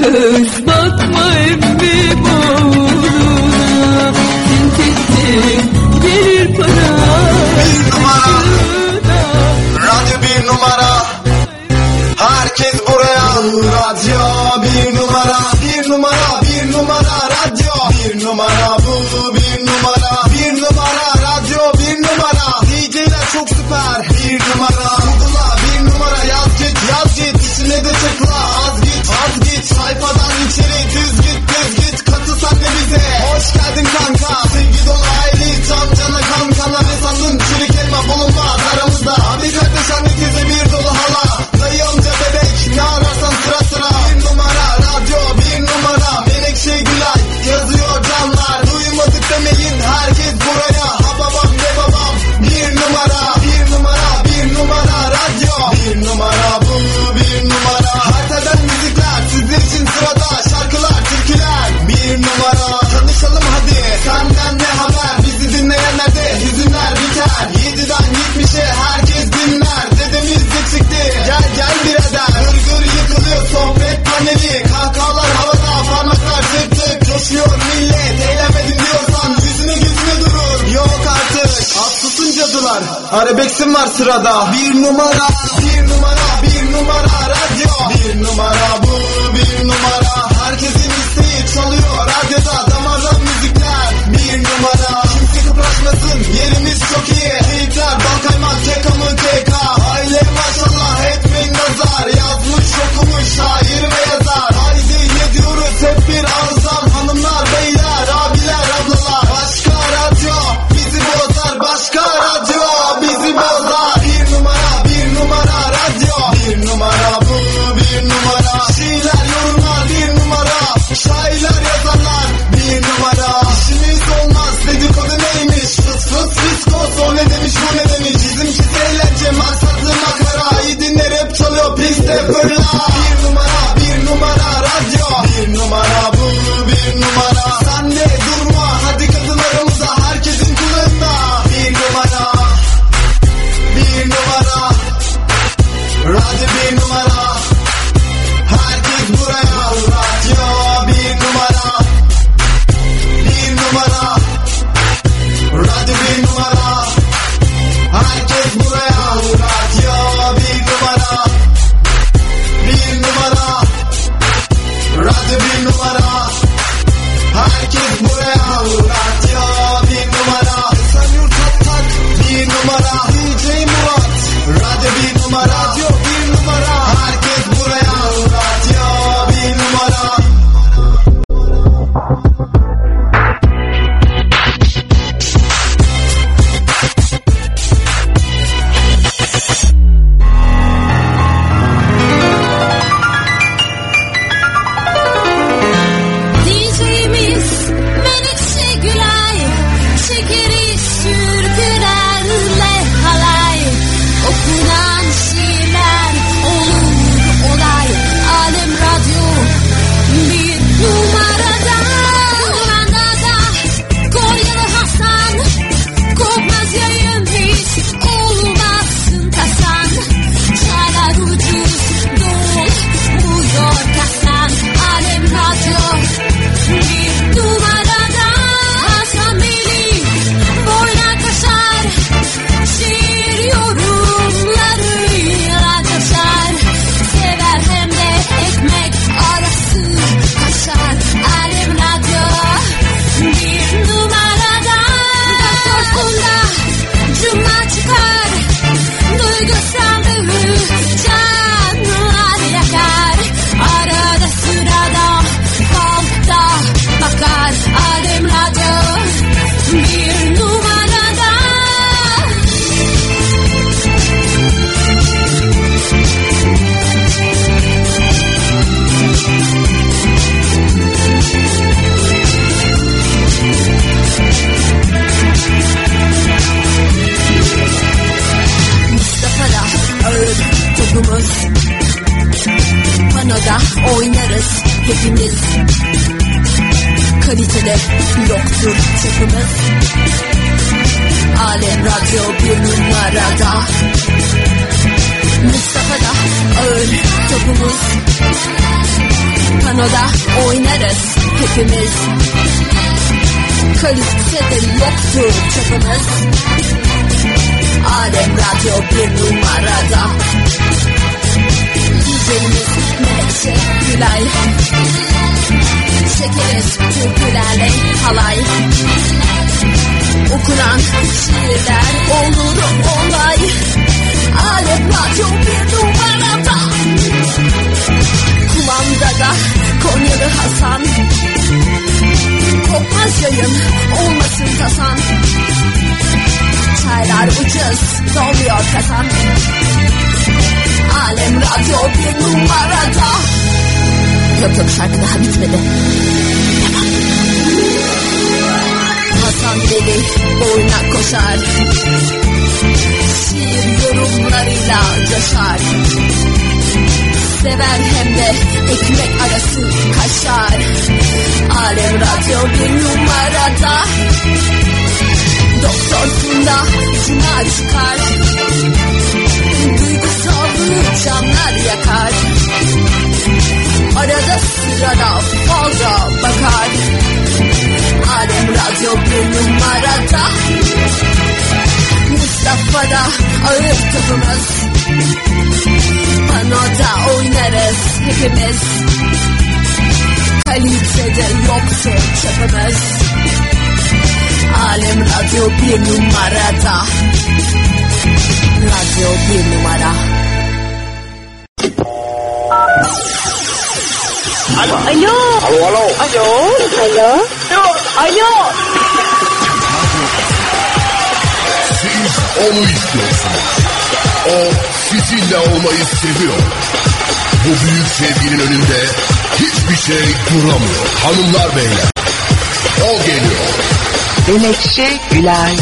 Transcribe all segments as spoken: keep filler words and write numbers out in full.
kız bakma emmi boğuluna. Tintin gelir para. Bir numara, radyo bir numara. Herkes buraya. Radyo bir numara, bir numara, bir numara. Radyo bir numara, bu bir numara. Bir numara, radyo bir numara. D J'ler çok süper. Bir numara, Google'a bir numara yaz git, yaz git. İçine de tıkla, az git, az git. Sayfadan içeri düz git, düz git. Katıl sen de bize. Hoş geldin kanka. Sevgi dolu aile, can cana kan kana. Ne sandın çürük elma bulunmaz aramızda. Abi kardeş anne teyze bir dolu hala. Dayı amca bebek ne ararsan sıra sıra. Bir numara, radyo bir numara. Menekşe Gülay yazıyor canlar. Duymadık demeyin herkes buraya. Ha babam de babam. Bir numara, bir numara, bir numara. Radyo bir numara, bu bir numara. Haritadan müzikler sizler için sırada. Şarkılar, türküler bir numara. Tanışalım hadi senden ne haber. Bizi dinleyenler de hüzünler biter. Yediden yetmişe herkes dinler. Dedemiz de çıktı gel gel birader. Gır gır yıkılıyor sohbet paneli. Kahkahalar havada parmaklar tık tık. Coşuyor millet eylemedin diyorsan yüzüne gözüne durur. Yok artık az tutun cadılar. Arabeksim var sırada. Bir numara, bir numara, bir numara. Radyo bir numara, bu bir numara. Herkesin isteği çalıyor radyoda. Damardan müzikler bir numara. Kimse kıpraşmasın yerimiz çok iyi. Keyifler bal kaymak tek amı tek ha. Aile maşallah etmeyin nazar. Yazmış okumuş şair ve yazar. Haydi ne diyoruz hep bir ağızdan. Hanımlar beyler abiler ablalar. Başka radyo bizi bozar. Başka radyo bizi bozar. Bir numara, bir numara. Radyo bir numara, bu bir numara. Şiirler yorumlar bir numara. Şairler yazarlar bir numara. İşimiz olmaz dedikodu neymiş. Fıs fıs fiskos o ne demiş bu ne demiş. Bizimkisi eğlence maksatlı makara. İyi dinler hep çalıyor piste fırla. Bir numara, bir numara. Radyo bir numara, bu bir numara. Sen de durma hadi kadınlarımıza. Herkesin kulağında bir numara. Bir numara. Radyo bir numara. Herkes buraya. Radyo bir numara. Bir numara. Radyo bir numara. Herkes buraya. Radyo bir numara. Bir numara. Radyo bir numara. Herkes buraya. Radyo bir numara. Sen yurt tak tak. Bir numara. D J Murat. Radyo bir numara. Radyo bir numara. Herkes buraya. Radyo bir numara. D J'miz Menekşe Gülay. Çekeriz türkülerle halay. Okunan şiirler olur olay. Alem radyo bir numarada. Numarada Konyalı Hasan. Kopmaz yayın hiç olmazsın tasan. Çaylar ucuz dolmuyor kasan. Alem radyo bir numarada. Hasan Beyli boyna kaşar. Şiir yorumlarıyla coşar. Sever hem de ekmek arası kaşar. Alem radyo bir numarada. Doktorkunda cuma çıkar. Duygu sandığı canlar yakar. Arada sırada falda bakar. Alem radyo bir numarada. Mustafa'da ağır topumuz. Panoda oynarız hepimiz. Kalitede yoktur çapımız. Alem radyo bir numarada. Mustafa'da ağır topumuz. Panoda oynarız hepimiz. Kalitede yoktur çapımız. Alem Radyo bir numarada. Dilimiz Menekşe Gülay. Çekeriz türkülerle halay. Okunan şiirler olur olay. Alem Radyo bir numarada. Kumandada Konyalı Hasan. Kopmaz yayın olmasın tasan. Çaylar ucuz doluyor kazan. Alem Radyo bir numarada. Yok yok şarkı daha bitmedi. Hasan deli oyuna koşar. Şiir yorumlarıyla coşar. Sever hem de ekmek arası kaşar. Alem Radyo bir numarada. Doktorsun da cuma çıkar. Duygusallığı canlar yakar. Arada sırada falda bakar. Alem Radyo bir numarada. Mustafa'da ağır topumuz. Panoda oynarız hepimiz. Kalitede yoktur çapımız. Alem Radyo bir numarada. Radyo bir numara. Alo. Alo. Alo, alo. Alo. Alo. Alo. Siz onu istiyorsunuz. O sizinle olmayı seviyor. Bu büyük sevginin önünde hiçbir şey duramıyor. Hanımlar beyler. O geliyor. Menekşe Gülay.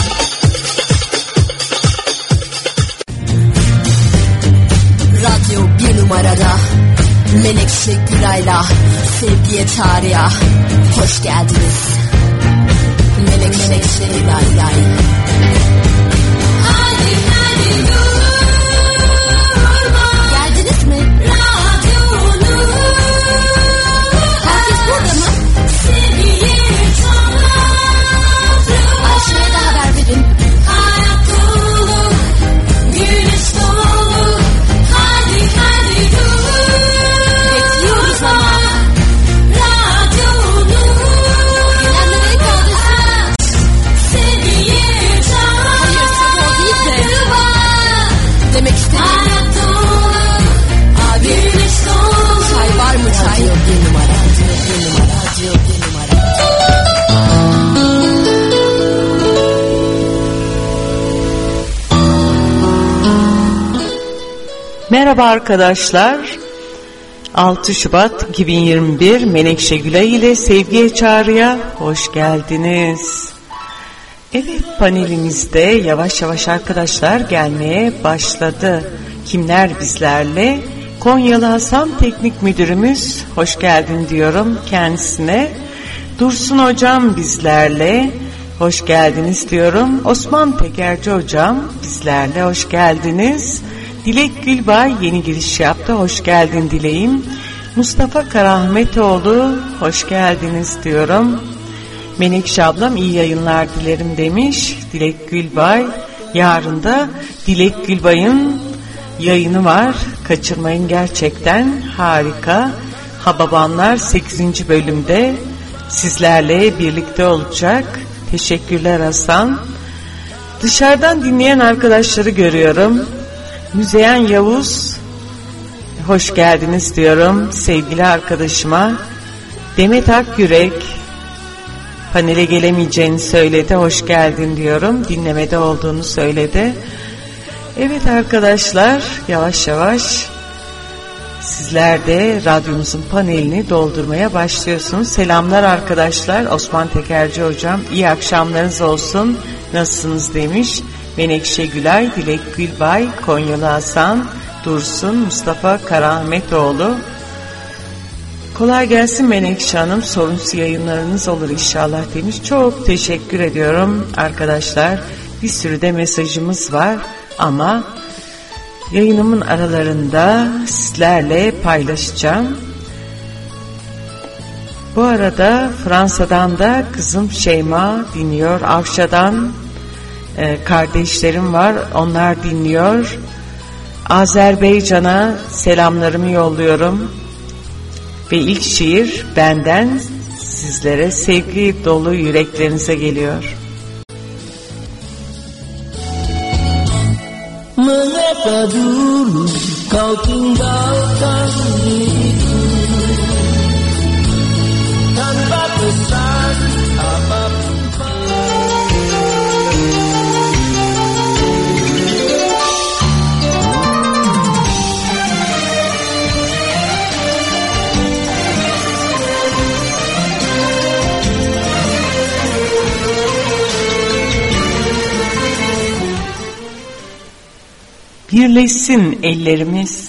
Radyo bir numarada. Menekşe Gülay'la sevgiye çağrıya hoş geldiniz. Melek Menekşe Gülay'la. Hadi hadi durma. Geldiniz mi? Radyonu. Herkes burada mı? Seviye çağrı. Ayşe'ye de haber verin. Hayat dolu, güneş dolu. Hadi hadi dur. Bekliyoruz ama. Radyonu. Gelenlere kaldırsın. Seviye çağrı. Hayır sabah değil de. Demek istedim. Hayat dolu. Abi. Güneş dolu. Çay var mı çay? Radyo bir numara. Radyo bir numara. Radyo bir numara. Merhaba arkadaşlar. altı Şubat iki bin yirmi bir Menekşe Gülay ile Sevgiye Çağrı'ya hoş geldiniz. Evet, panelimizde yavaş yavaş arkadaşlar gelmeye başladı. Kimler bizlerle? Konyalı Hasan Teknik Müdürümüz, hoş geldin diyorum kendisine. Dursun Hocam bizlerle, hoş geldiniz diyorum. Osman Tekerci Hocam bizlerle, hoş geldiniz. Dilek Gülbay yeni giriş yaptı, hoş geldin Dileğim. Mustafa Karahmetoğlu, hoş geldiniz diyorum. Menekşe ablam iyi yayınlar dilerim demiş Dilek Gülbay. Yarın da Dilek Gülbay'ın yayını var, kaçırmayın, gerçekten harika. Hababanlar sekizinci bölümde sizlerle birlikte olacak. Teşekkürler Hasan. Dışarıdan dinleyen arkadaşları görüyorum. Müzeyyen Yavuz, hoş geldiniz diyorum sevgili arkadaşıma. Demet Akyürek panele gelemeyeceğini söyledi, hoş geldin diyorum. Dinlemede olduğunu söyledi. Evet arkadaşlar, yavaş yavaş sizler de radyomuzun panelini doldurmaya başlıyorsunuz. Selamlar arkadaşlar. Osman Tekerci Hocam, iyi akşamlarınız olsun. Nasılsınız demiş. Menekşe Gülay, Dilek Gülbay, Konyalı Hasan, Dursun, Mustafa Karahmetoğlu. Kolay gelsin Menekşe Hanım, sorunsuz yayınlarınız olur inşallah demiş. Çok teşekkür ediyorum arkadaşlar. Bir sürü de mesajımız var ama yayınımın aralarında sizlerle paylaşacağım. Bu arada Fransa'dan da kızım Şeyma dinliyor. Avşa'dan e, kardeşlerim var, onlar dinliyor. Azerbaycan'a selamlarımı yolluyorum. Ve ilk şiir benden sizlere sevgi dolu yüreklerinize geliyor. Mengapa dulu kau tinggalkan diriku tanpa pesan apapun. Birleşsin ellerimiz.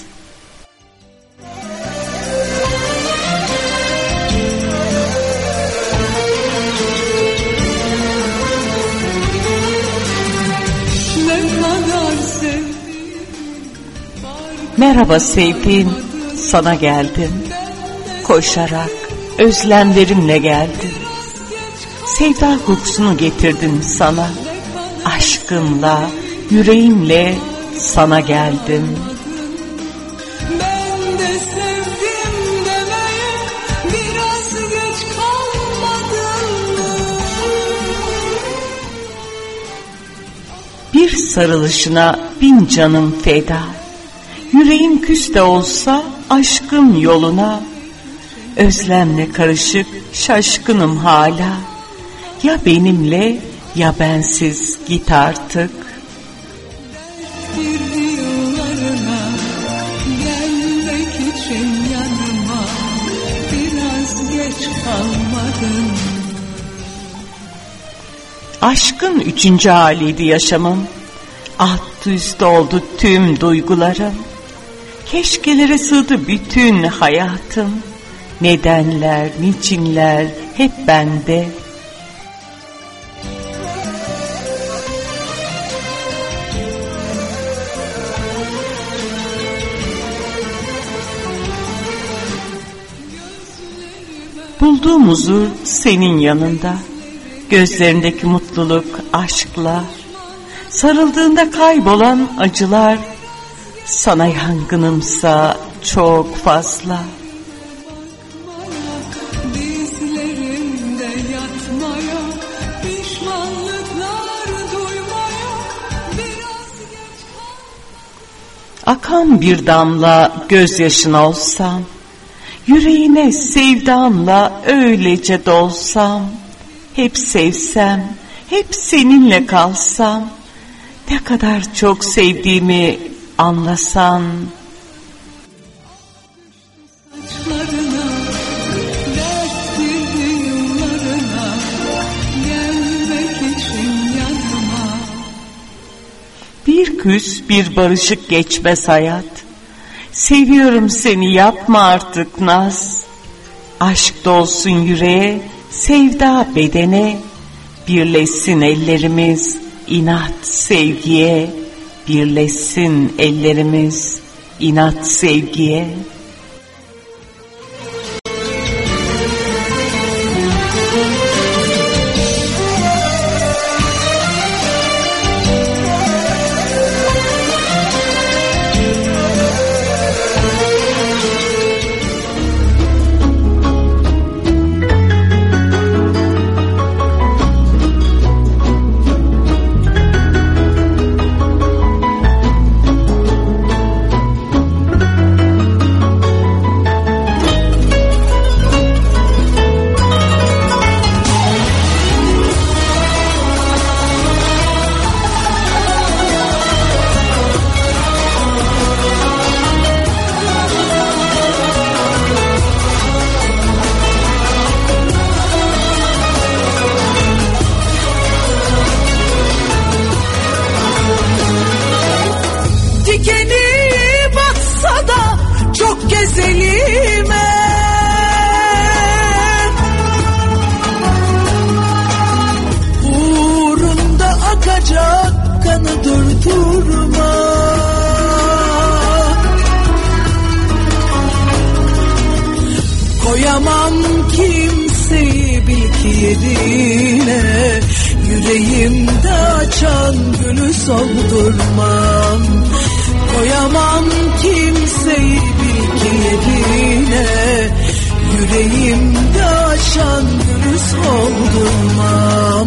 Merhaba sevdiğim, sana geldim. Koşarak, özlemlerimle geldim. Sevda kokusunu getirdim sana. Aşkımla, yüreğimle sana geldim. Ben de sevdim demeye biraz geç kalmadım. Bir sarılışına bin canım feda. Yüreğim küs de olsa aşkın yoluna. Özlemle karışık şaşkınım hala. Ya benimle ya bensiz git artık. Aşkın üçüncü haliydi yaşamım. Alt üst oldu tüm duygularım. Keşkelere sığdı bütün hayatım. Nedenler, niçinler hep bende. Bulduğum huzur senin yanında. Gözlerindeki mutluluk aşkla. Sarıldığında kaybolan acılar. Sana yangınımsa çok fazla. Dizlerimde yatmaya, pişmanlıklar duymaya biraz geç kal. Akan bir damla gözyaşın olsam, yüreğine sevdamla öylece dolsam, hep sevsem, hep seninle kalsam, ne kadar çok sevdiğimi anlasan. Saçlarına, dertli yıllarına, gelmek için yanıma. Bir küs bir barışık geçmez hayat. Seviyorum seni, yapma artık naz. Aşk dolsun yüreğe, sevda bedene. Birleşsin ellerimiz inat sevgiye. Birleşsin ellerimiz inat sevgiye. Koyamam kim yerine, yüreğimde açan gülü soldurmam. Koyamam kimseyi bil ki yerine, yüreğimde açan gülü soldurmam.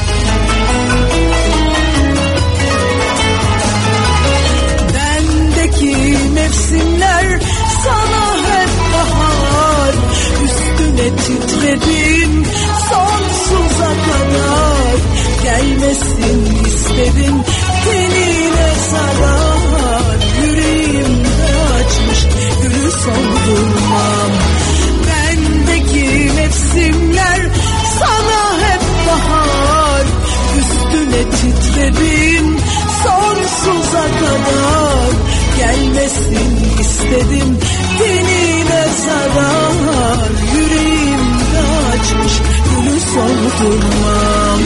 Bendeki mevsimler sana hep bahar, üstüne titredim sonsuza kadar. Gelmesin isterim tenine zarar, yüreğimde açmış gülü soldurmam. Bendeki mevsimler sana hep bahar, üstüne titredim sonsuza kadar. Gelmesin istedim tenine zarar, yüreğimde açmış gülü soldurmam.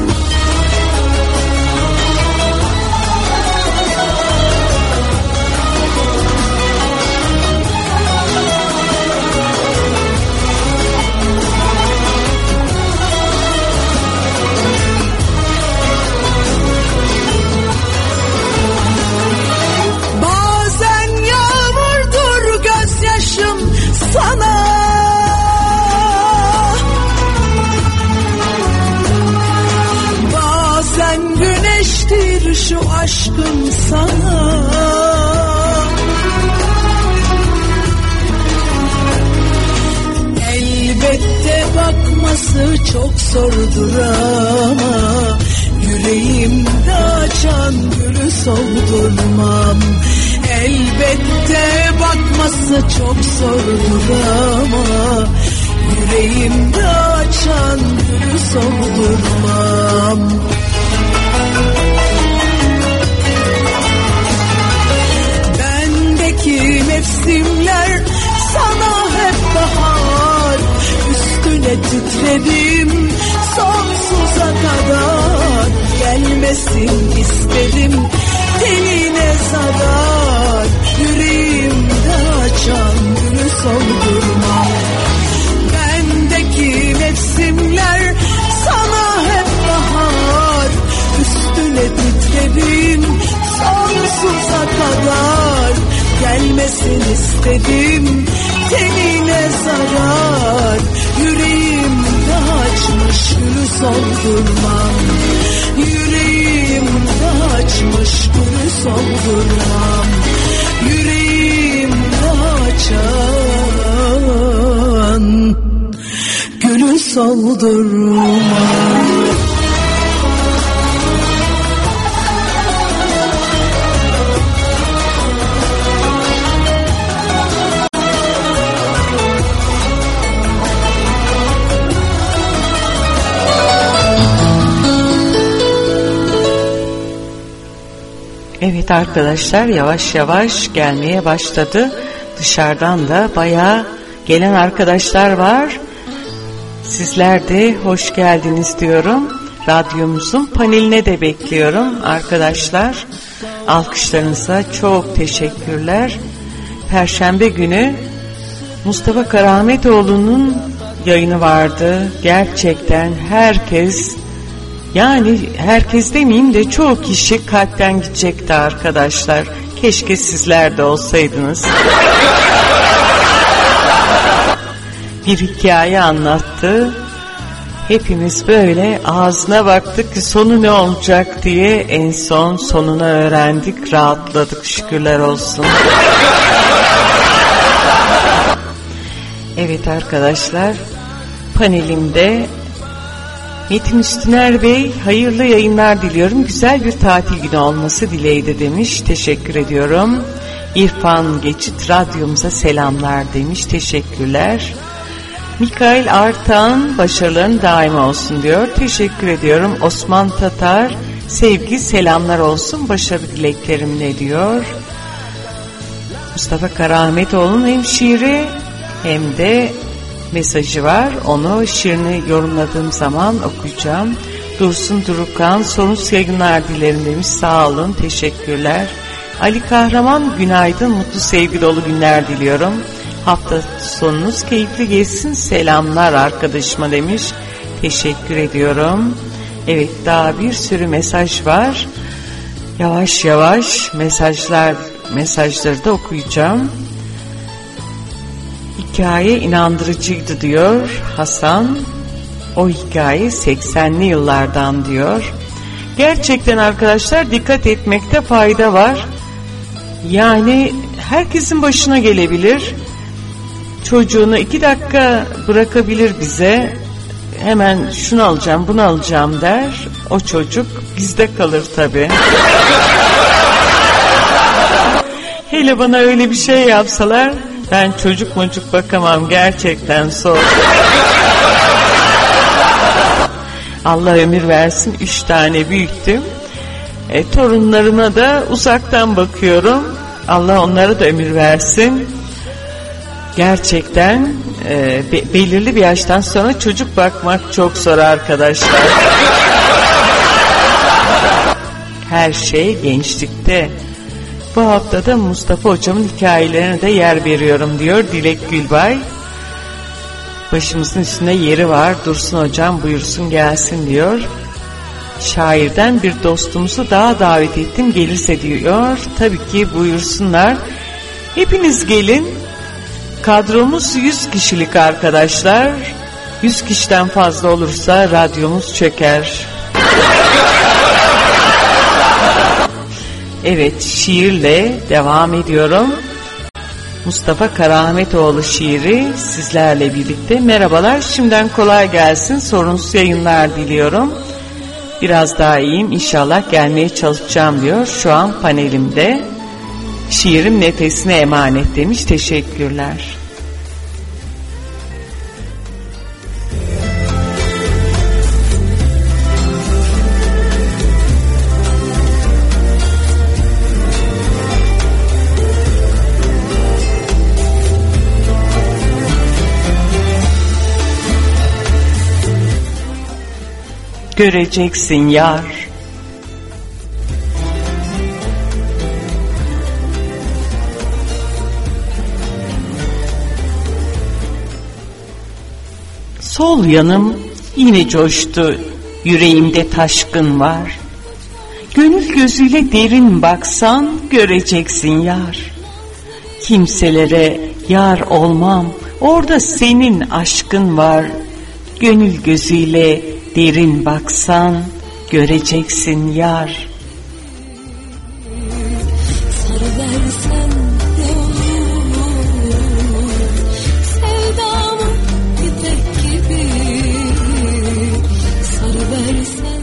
Sana bazen güneştir şu aşkım sana. Elbette bakması çok zordur ama yüreğimde açan gülü soldurmam. Elbette bakması çok zordur ama yüreğimde açan gülü soldurmam. Bendeki mevsimler sana hep bahar, üstüne titredim sonsuza kadar. Gelmesin istedim tenine zarar, yüreğimde açan gülü soldurmam. Bendeki mevsimler sana hep bahar, üstüne titredim sonsuza kadar. Gelmesin istedim tenine zarar, yüreğimde açmış gülü soldurmam. Yüreğimde açmış gülü soldurmam. Yüreğimde açan gülü soldurmam. Evet arkadaşlar, yavaş yavaş gelmeye başladı. Dışarıdan da bayağı gelen arkadaşlar var. Sizler de hoş geldiniz diyorum. Radyomuzun paneline de bekliyorum arkadaşlar. Alkışlarınıza çok teşekkürler. Perşembe günü Mustafa Karahametoğlu'nun yayını vardı. Gerçekten herkes, yani herkes demeyeyim de çoğu kişi kalpten gidecekti arkadaşlar. Keşke sizler de olsaydınız. Bir hikaye anlattı. Hepimiz böyle ağzına baktık ki sonu ne olacak diye, en son sonunu öğrendik, rahatladık, şükürler olsun. Evet arkadaşlar, panelimde Metin Üstüner Bey, hayırlı yayınlar diliyorum. Güzel bir tatil günü olması dileğiyle demiş. Teşekkür ediyorum. İrfan Geçit, radyomuza selamlar demiş. Teşekkürler. Mikail Artan, başarıların daim olsun diyor. Teşekkür ediyorum. Osman Tatar, sevgi selamlar olsun, başarı dileklerimle diyor. Mustafa Karahametoğlu'nun hem şiiri hem de mesajı var. Onu, şiirini yorumladığım zaman okuyacağım. Dursun Durukan, sonsuz yayınlar dilerim demiş. Sağ olun, teşekkürler. Ali Kahraman, günaydın, mutlu sevgi dolu günler diliyorum. Hafta sonunuz keyifli geçsin, selamlar arkadaşıma demiş. Teşekkür ediyorum. Evet, daha bir sürü mesaj var. Yavaş yavaş mesajlar mesajları da okuyacağım. Hikaye inandırıcıydı diyor Hasan. O hikaye seksenli yıllardan diyor. Gerçekten arkadaşlar dikkat etmekte fayda var. Yani herkesin başına gelebilir. Çocuğunu iki dakika bırakabilir bize. Hemen şunu alacağım, bunu alacağım der. O çocuk bizde kalır tabii. Hele bana öyle bir şey yapsalar, ben çocuk mucuk bakamam, gerçekten zor. Allah ömür versin, üç tane büyüttüm. E, torunlarıma da uzaktan bakıyorum. Allah onlara da ömür versin. Gerçekten e, be, belirli bir yaştan sonra çocuk bakmak çok zor arkadaşlar. Her şey gençlikte. Bu haftada Mustafa hocamın hikayelerine de yer veriyorum diyor Dilek Gülbay. Başımızın üstünde yeri var. Dursun hocam buyursun gelsin diyor. Şairden bir dostumuzu daha davet ettim, gelirse diyor. Tabii ki buyursunlar. Hepiniz gelin. Kadromuz yüz kişilik arkadaşlar. yüz kişiden fazla olursa radyomuz çöker. Evet, şiirle devam ediyorum. Mustafa Karahametoğlu şiiri sizlerle birlikte. Merhabalar, şimdiden kolay gelsin, sorunsuz yayınlar diliyorum. Biraz daha iyiyim, inşallah gelmeye çalışacağım diyor. Şu an panelimde. Şiirim nefesine emanet demiş, teşekkürler. Göreceksin yar, sol yanım yine coştu, yüreğimde taşkın var. Gönül gözüyle derin baksan göreceksin yar. Kimselere yar olmam, orada senin aşkın var. Gönül gözüyle derin baksan göreceksin yar. Sarıversen ne olur, sevdamı ipek gibi. Sarıversen.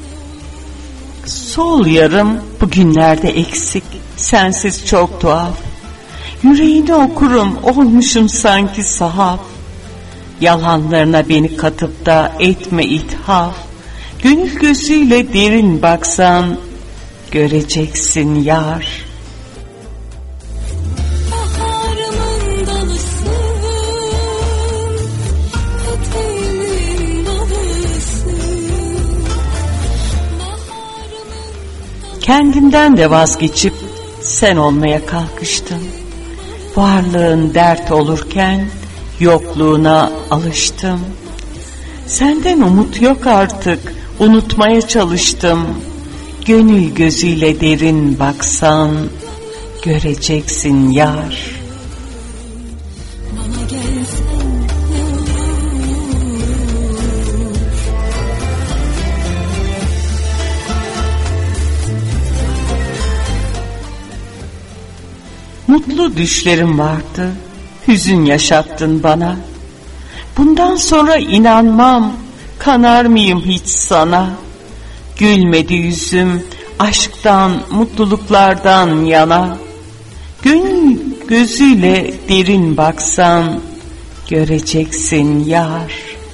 Sol yarım bugünlerde eksik, sensiz çok tuhaf. Yüreğini okurum, olmuşum sanki sahaf. Yalanlarına beni katıp da etme ithaf. Gönül gözüyle derin baksan göreceksin yar. Baharımın dalısın, eteğimin dalısın. Kendimden de vazgeçip sen olmaya kalkıştım. Varlığın dert olurken yokluğuna alıştım. Senden umut yok artık, unutmaya çalıştım. Gönül gözüyle derin baksan göreceksin yar. Bana gelsen ne olur. Mutlu düşlerim vardı, hüzün yaşattın bana. Bundan sonra inanmam, kanar mıyım hiç sana? Gülmedi yüzüm, aşktan, mutluluklardan yana. Gönül gözüyle derin baksan göreceksin yar.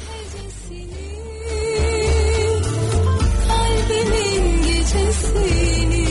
Kalbimin gecesini,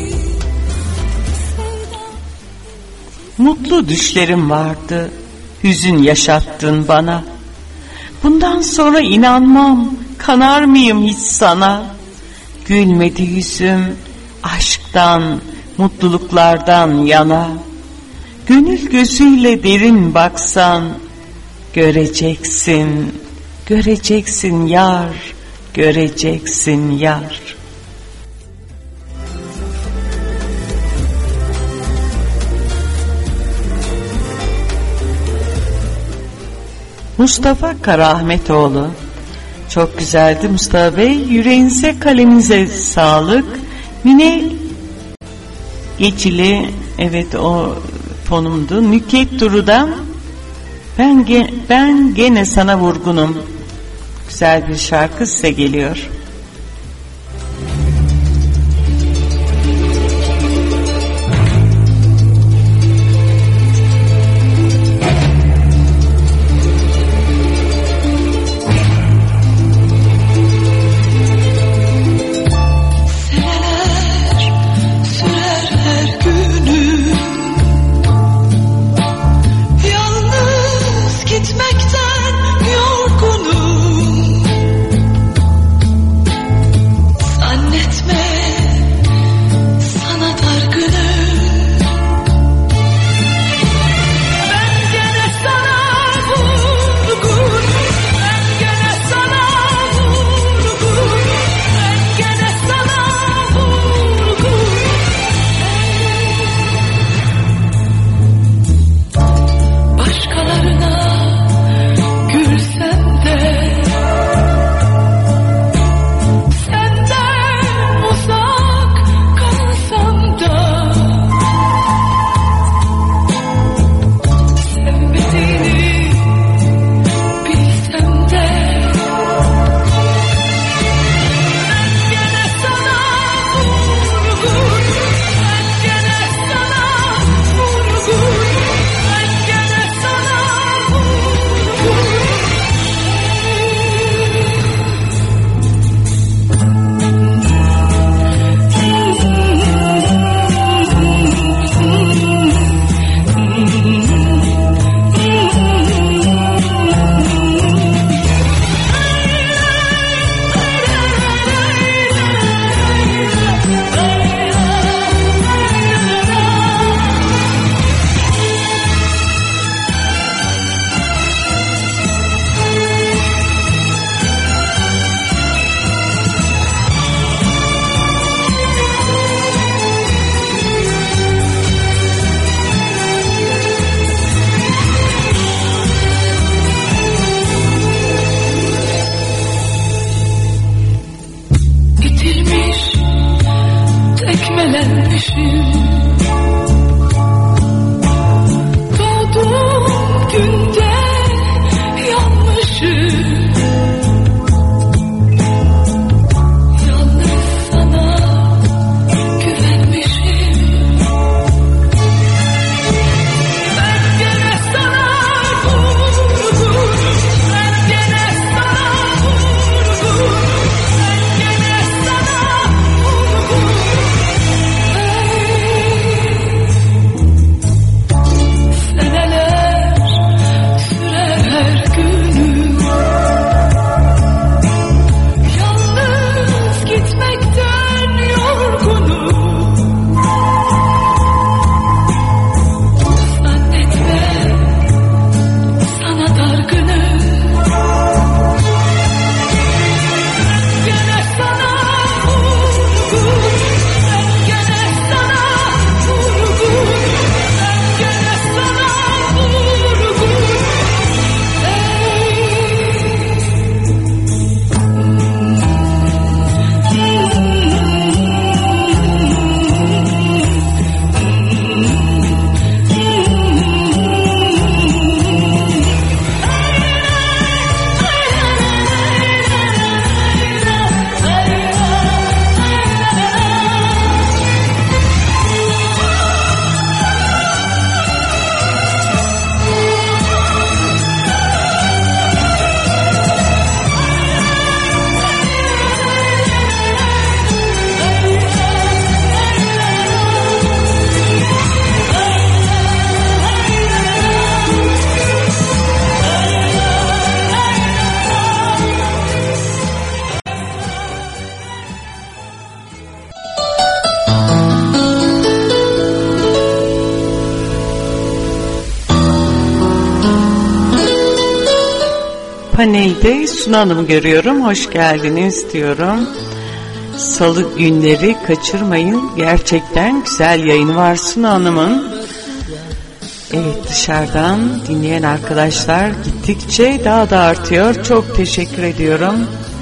Mutlu düşlerim vardı, hüzün yaşattın bana. Bundan sonra inanmam, kanar mıyım hiç sana? Gülmedi yüzüm, aşktan, mutluluklardan yana. Gönül gözüyle derin baksan göreceksin Göreceksin yar, göreceksin yar. Mustafa Karahmetoğlu. Çok güzeldi Mustafa Bey. Yüreğinize, kalemize sağlık. Mine Geçili, evet o fonumdu. Nükhet Duru'dan ben, ge, ben gene sana vurgunum. Güzel bir şarkı size geliyor. Gitmekten yorgunum. panelde Suna Hanım'ı görüyorum. Hoş geldiniz diyorum. Salı günleri kaçırmayın. Gerçekten güzel yayını var Suna Hanım'ın. Evet, dışarıdan dinleyen arkadaşlar gittikçe daha da artıyor. Çok teşekkür ediyorum.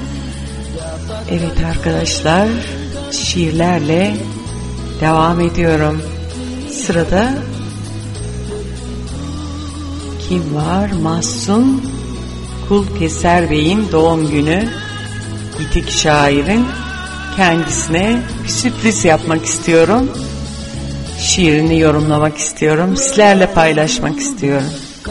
Evet arkadaşlar, şiirlerle devam ediyorum. Sırada kim var? Mahsun Kulkeser Bey'in doğum günü. Yitik şairin, kendisine bir sürpriz yapmak istiyorum. Şiirini yorumlamak istiyorum. Sizlerle paylaşmak istiyorum.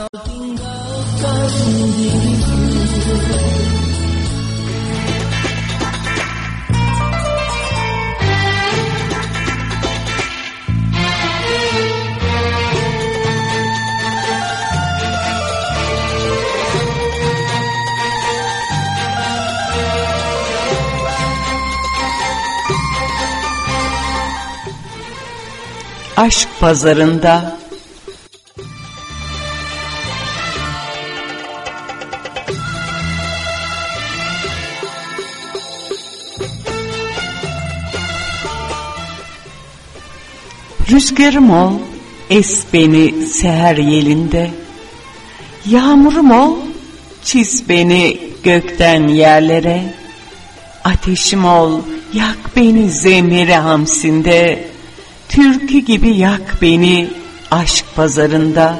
Aşk pazarında. Rüzgarım ol, es beni seher yelinde. Yağmurum ol, çiz beni gökten yerlere. Ateşim ol, yak beni zemheri hamsinde. Türkü gibi yak beni aşk pazarında.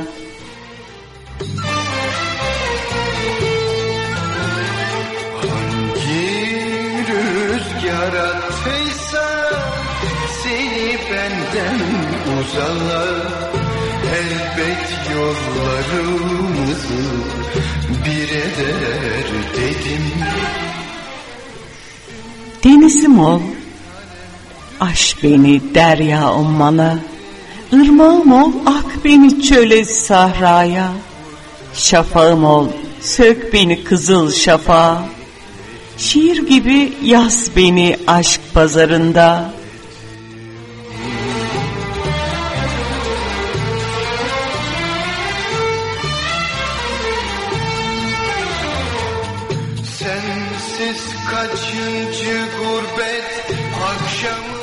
Hangi rüzgar attıysa seni benden uzağa, elbet yollarımızı bir eder dedim. Denizim ol, aş beni derya ummana. Irmağım ol, ak beni çöle sahraya. Şafağım ol, sök beni kızıl şafağa. Şiir gibi yaz beni aşk pazarında. Sensiz kaçıncı gurbet akşamıdır.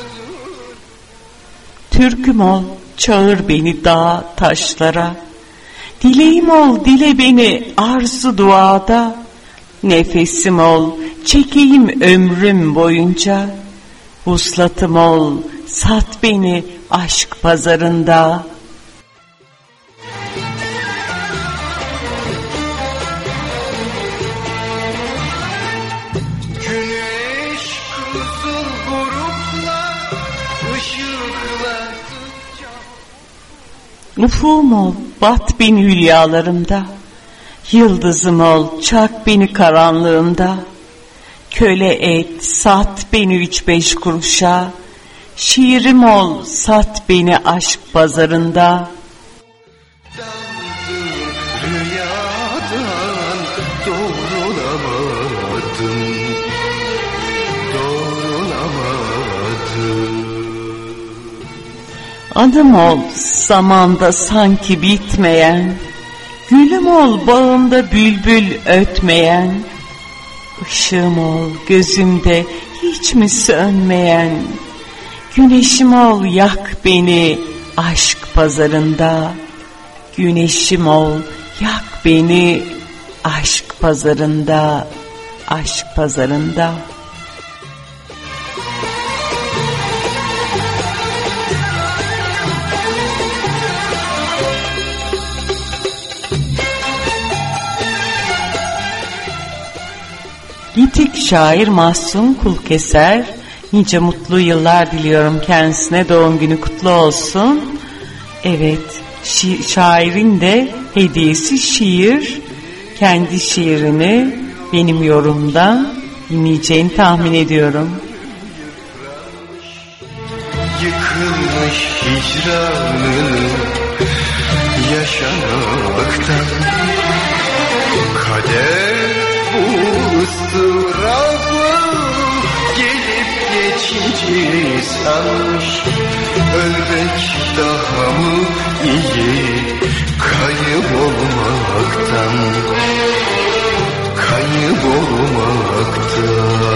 Türküm ol, çağır beni dağa taşlara. Dileğim ol, dile beni arzu duada. Nefesim ol, çekeyim ömrüm boyunca. Vuslatım ol, sat beni aşk pazarında. Güneş kızıl grupla ışıkla. Ufum ol, bat beni hülyalarımda. Yıldızım ol, çak beni karanlığımda. Köle et, sat beni üç beş kuruşa. Şiirim ol, sat beni aşk pazarında. Daldım rüyadan, doğrulamadım, doğrulamadım. Adım ol, zamanda sanki bitmeyen. Gülüm ol, bağımda bülbül ötmeyen. Işığım ol, gözümde hiç mi sönmeyen. Güneşim ol, yak beni aşk pazarında. Güneşim ol, yak beni aşk pazarında. Aşk pazarında. Yitik şair Mahsun Kulkeser, nice mutlu yıllar diliyorum kendisine, doğum günü kutlu olsun. Evet, şi- şairin de hediyesi şiir, kendi şiirini benim yorumda dinleyeceğini tahmin ediyorum. Yıkılmış hicranını yaşamaktan, kader bu ıstırabı gelip geçici sanmış. Ölmek daha mı iyi kayıp olmaktan, kayıp kaybolmakta.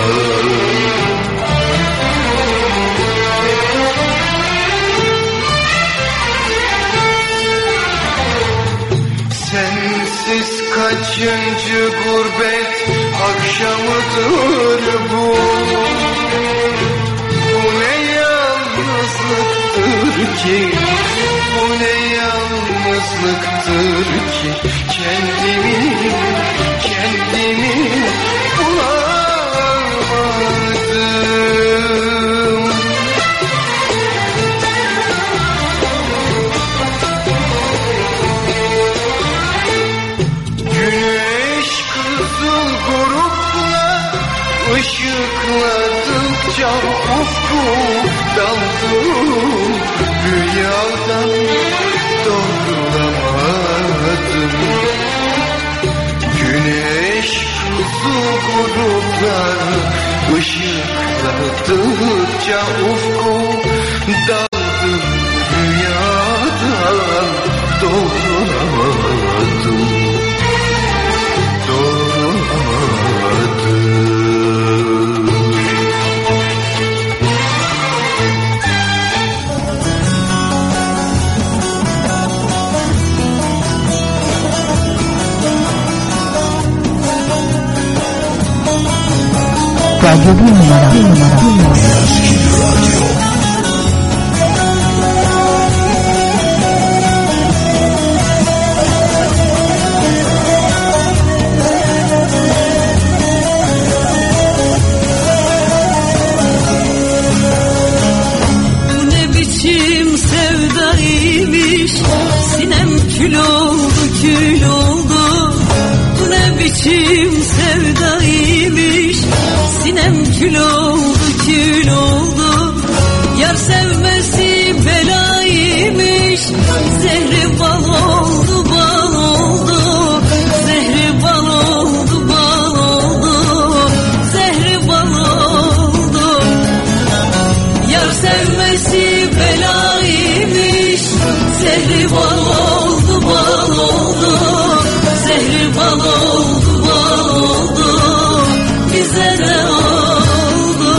Sensiz kaçıncı gurbet akşamıdır bu. Bu ne yalnızlıktır ki, bu ne yalnızlıktır ki, kendimi, kendimi bulamadım. Güneş kızıl grupla ışıkladıkça ufku daldım, rüyadan doğrulamadım. Güneş kızıl gruplar ışıkladıkça ufku daldım, rüyadan doğrulamadım. Radyo bir numara, bir numara, bir numara. Yazgil Radyo. Bu ne biçim sevdaymış, sinem kül oldu, kül oldu. Bu ne biçim sevdaymış, sinem kül oldu, kül oldu. Yar sevmesi belaymış, zehri bal oldu, bal oldu. Zehri bal oldu, bal oldu. Zehri bal oldu. Yar sevmesi belaymış, zehri bal oldu, bal oldu. Zehri bal oldu, bal oldu. Bize de oldu.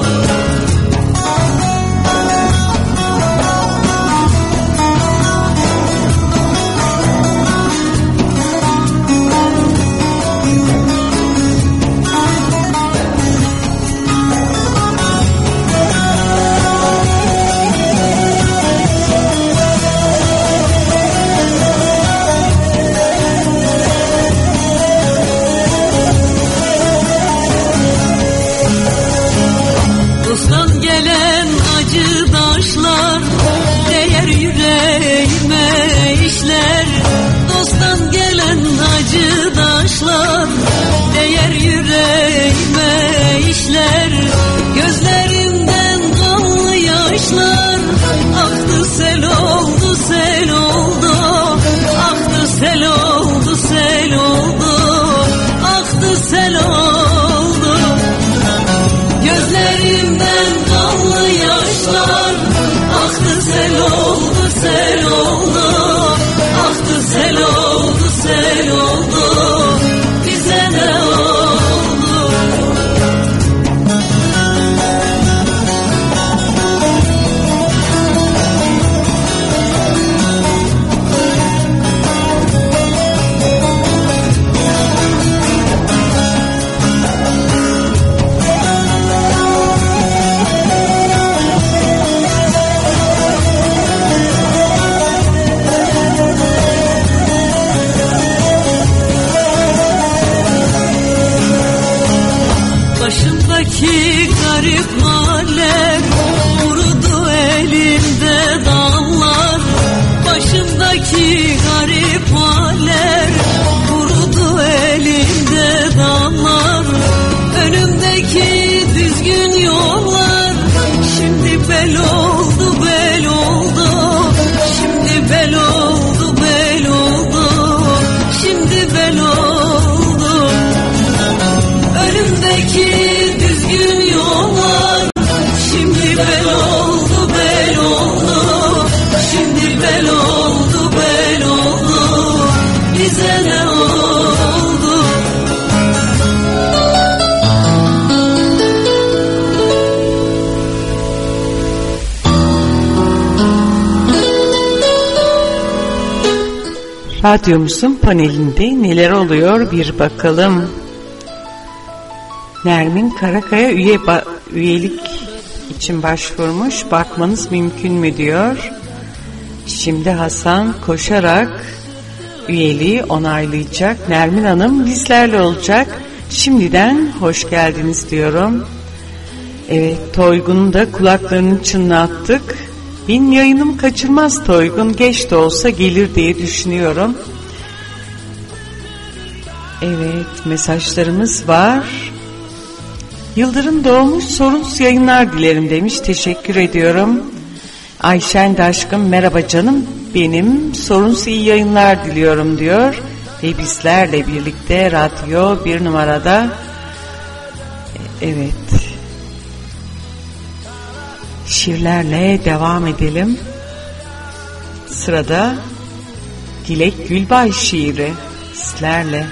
Dosttan gelen acı taşlar değer yüreğime işler. Dosttan gelen acı taşlar değer yüreğime işler. Gözlerimden kanlı yaşlar aktı, sel oldu, sel oldu. Aktı, sel oldu, sel oldu. Aktı, sel oldu. Gözlerimden kanlı yaşlar aktı, sel oldu, sel Radyomuzun panelinde neler oluyor bir bakalım. Nermin Karakaya üye ba- üyelik için başvurmuş. Bakmanız mümkün mü diyor. Şimdi Hasan koşarak üyeliği onaylayacak. Nermin Hanım bizlerle olacak. Şimdiden hoş geldiniz diyorum. Evet, Toygun'un da kulaklarını çınlattık. Benim yayınımı kaçırmaz Toygun. Geç de olsa gelir diye düşünüyorum. Evet, mesajlarımız var. Yıldırım doğmuş, sorunsuz yayınlar dilerim demiş. Teşekkür ediyorum. Ayşen de aşkım merhaba canım benim, sorunsuz iyi yayınlar diliyorum diyor. Ve bizlerle birlikte radyo bir numarada. Evet. Şiirlerle devam edelim. Sırada Dilek Gülbay şiiri sizlerle.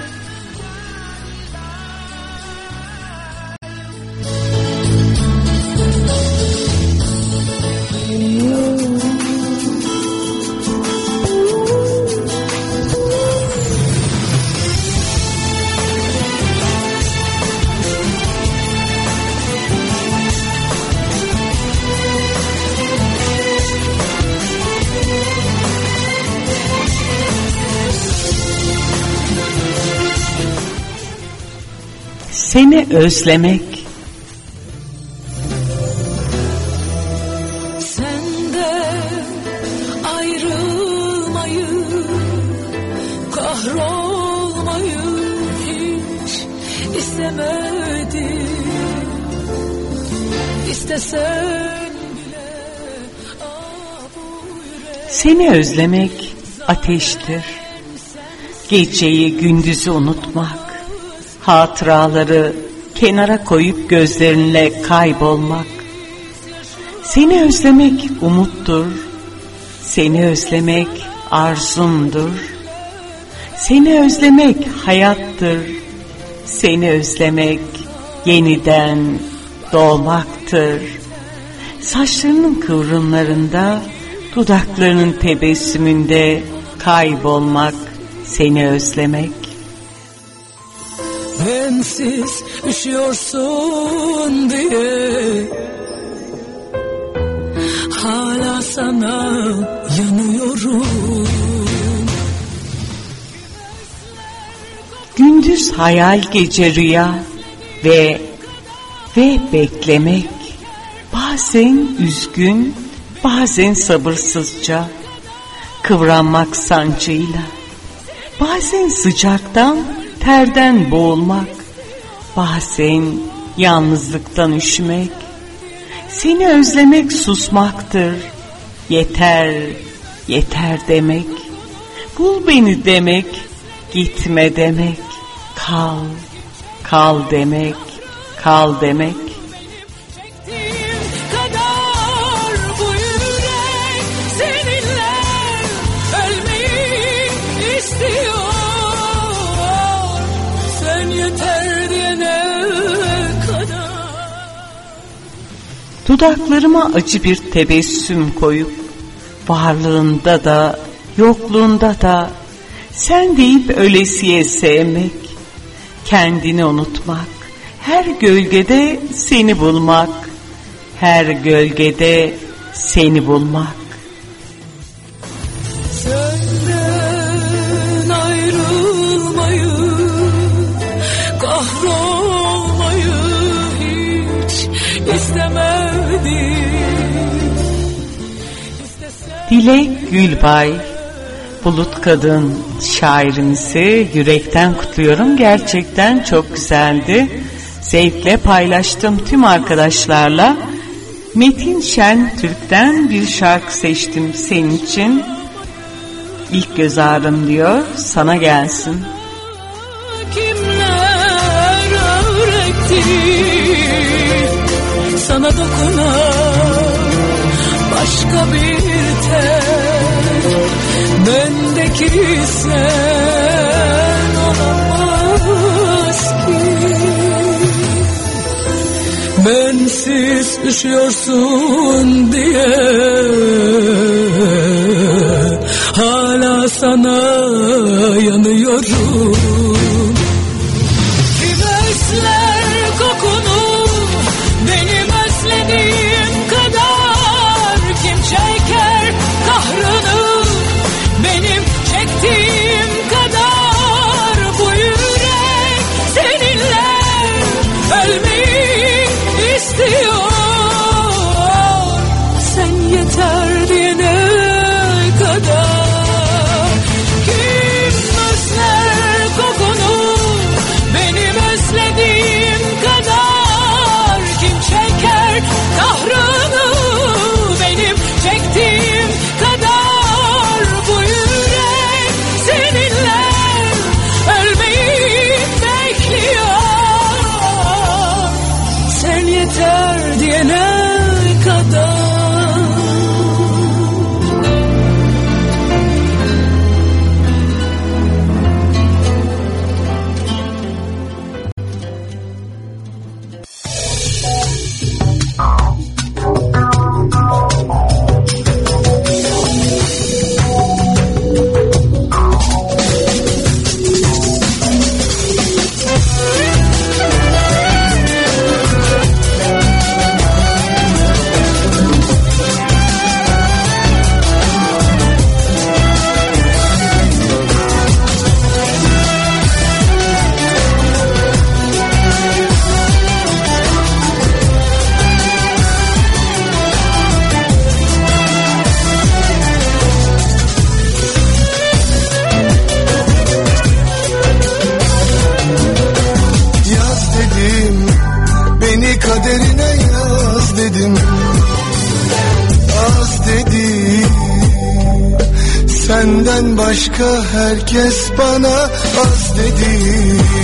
Seni özlemek. Senden ayrılmayı, kahrolmayı hiç istemedim. İstesen bile ah bu yürek. Seni özlemek ateştir. Geceyi gündüzü unutmak. Hatıraları kenara koyup gözlerinle kaybolmak. Seni özlemek umuttur. Seni özlemek arzumdur. Seni özlemek hayattır. Seni özlemek yeniden doğmaktır. Saçlarının kıvrımlarında, dudaklarının tebessümünde kaybolmak, seni özlemek. Bensiz üşüyorsun diye hala sana yanıyorum. Gündüz hayal, gece rüya ve ve beklemek. Bazen üzgün, bazen sabırsızca kıvranmak sancıyla. Bazen sıcaktan, terden boğulmak, bazen yalnızlıktan üşümek. Seni özlemek susmaktır. Yeter, yeter demek. Bul beni demek, gitme demek. Kal, kal demek, kal demek. Dudaklarıma acı bir tebessüm koyup, varlığında da yokluğunda da sen deyip ölesiye sevmek, kendini unutmak, her gölgede seni bulmak, her gölgede seni bulmak. Senden ayrılmayı, kahrolmayı hiç istemedim. Dilek Gülbay, Bulut Kadın şairimizi yürekten kutluyorum. Gerçekten çok güzeldi. Zevkle paylaştım tüm arkadaşlarla. Metin Şentürk'ten bir şarkı seçtim senin için. İlk göz ağrım diyor, sana gelsin. Kimler öğretti sana dokunan başka bir tek, bendeki sen olamaz ki. Bensiz üşüyorsun diye hala sana istiyorum. Kim özler kokunu benim özlediğim kadar, kim çeker kahrını benim çektiğim kadar, bu yürek seninle ölmeyi istiyor. Sen yeter diyene kadar, kim özler kokunu benim özlediğim kadar, kim çeker kahrını benim çektiğim kadar, bu yürek seninle ölmeyi bekliyor. Sen yeter diyene kadar. Senden başka herkes bana az dedi.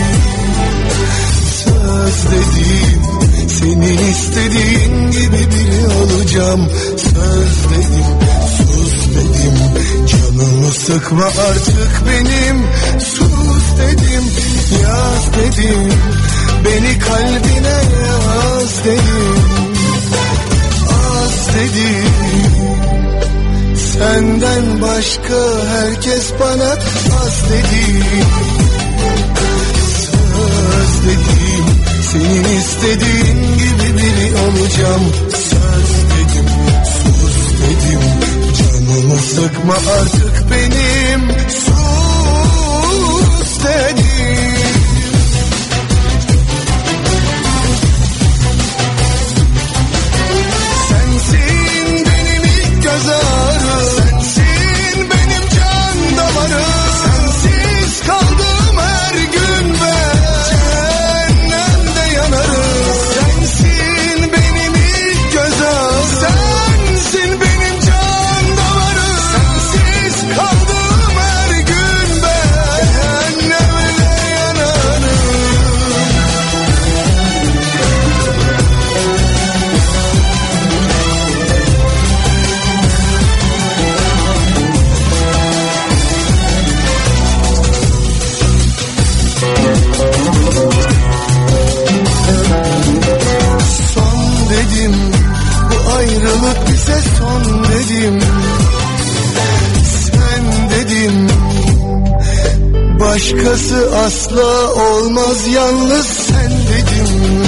Söz dedim, senin istediğin gibi biri olacağım. Söz dedim, sus dedim, canımı sıkma artık benim. Sus dedim, yaz dedim, beni kalbine yaz dedim. Az dedim, senden başka herkes bana az dedi. Söz dedim, senin istediğin gibi biri olacağım. Söz dedim, sus dedim, canımı sıkma artık benim. Sus dedim. Sensin benim ilk göz ağrım, sensin benim can damarım. Sensiz kaldım her gün ben cehennemde yanarım. Sensin benim ilk göz ağrım, sensin benim can damarım. Sensiz kaldım her gün ben cehennemde yanarım. Son dedim, bu ayrılık bize son dedim. Sen dedim, başkası asla olmaz, yalnız sen dedim.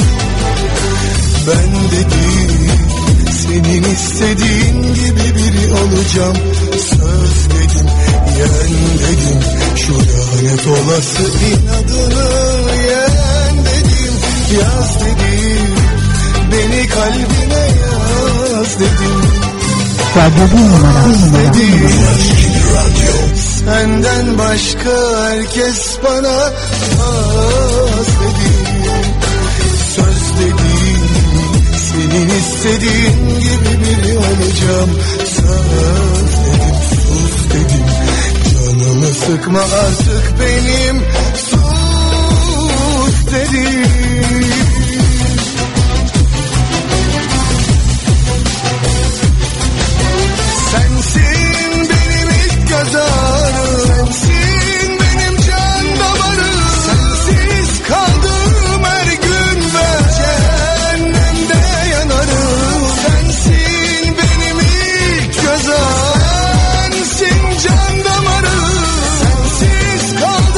Ben dedim, senin istediğin gibi biri olacağım. Söz dedim, yen dedim, şu lanet olası inadını yen dedim. Yaz dedim, beni kalbine yaz dedim. Radyo bir numara, bir numara, bir Dedim, numara. senden başka herkes bana az dedim. Söz dedim, senin istediğin gibi biri olacağım. Söz dedim, sus dedim, canımı sıkma artık benim. Sus dedim. Sensin benim ilk göz ağrım, sensin benim can damarım. Sensiz kaldım her gün ben cehennemde yanarım. Sensin benim ilk göz ağrım, sensin can damarım. Sensiz kaldım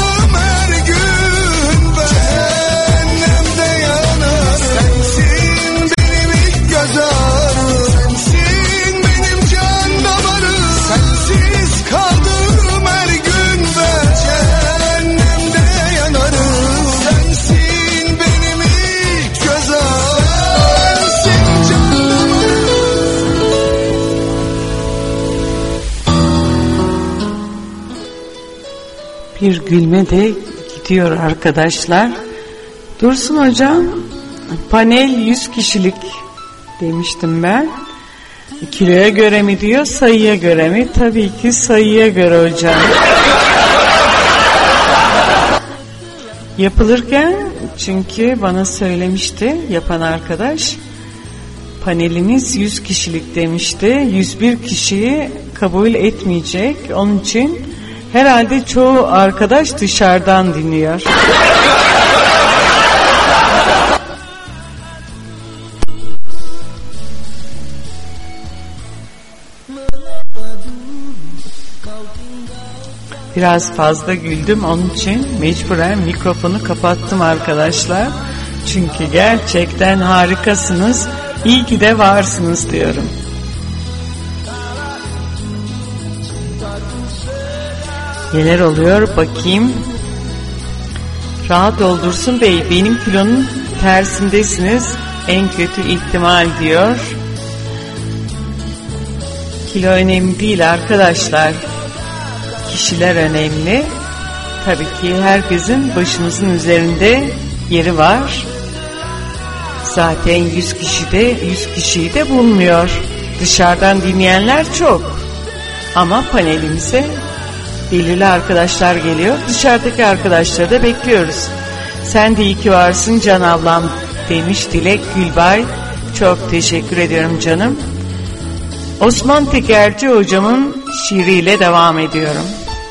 Bir gülme de gidiyor arkadaşlar. Dursun hocam, panel yüz kişilik demiştim ben. Kiloya göre mi diyor, sayıya göre mi? Tabii ki sayıya göre hocam. Yapılırken çünkü bana söylemişti yapan arkadaş, paneliniz yüz kişilik demişti. yüz bir kişiyi kabul etmeyecek. Onun için herhalde çoğu arkadaş dışarıdan dinliyor. Biraz fazla güldüm, onun için mecburen mikrofonu kapattım arkadaşlar. Çünkü gerçekten harikasınız. İyi ki de varsınız diyorum. Neler oluyor bakayım. Rahat ol Dursun Bey, benim kilonun tersindesiniz. En kötü ihtimal diyor. Kilo önemli değil arkadaşlar. Kişiler önemli. Tabii ki herkesin başınızın üzerinde yeri var. Zaten yüz kişi de yüz kişiyi de bulmuyor. Dışarıdan dinleyenler çok. Ama panelimize belirli arkadaşlar geliyor. Dışarıdaki arkadaşları da bekliyoruz. Sen de iyi ki varsın Can ablam demiş Dilek Gülbay. Çok teşekkür ediyorum canım. Osman Tekerci hocamın şiiriyle devam ediyorum.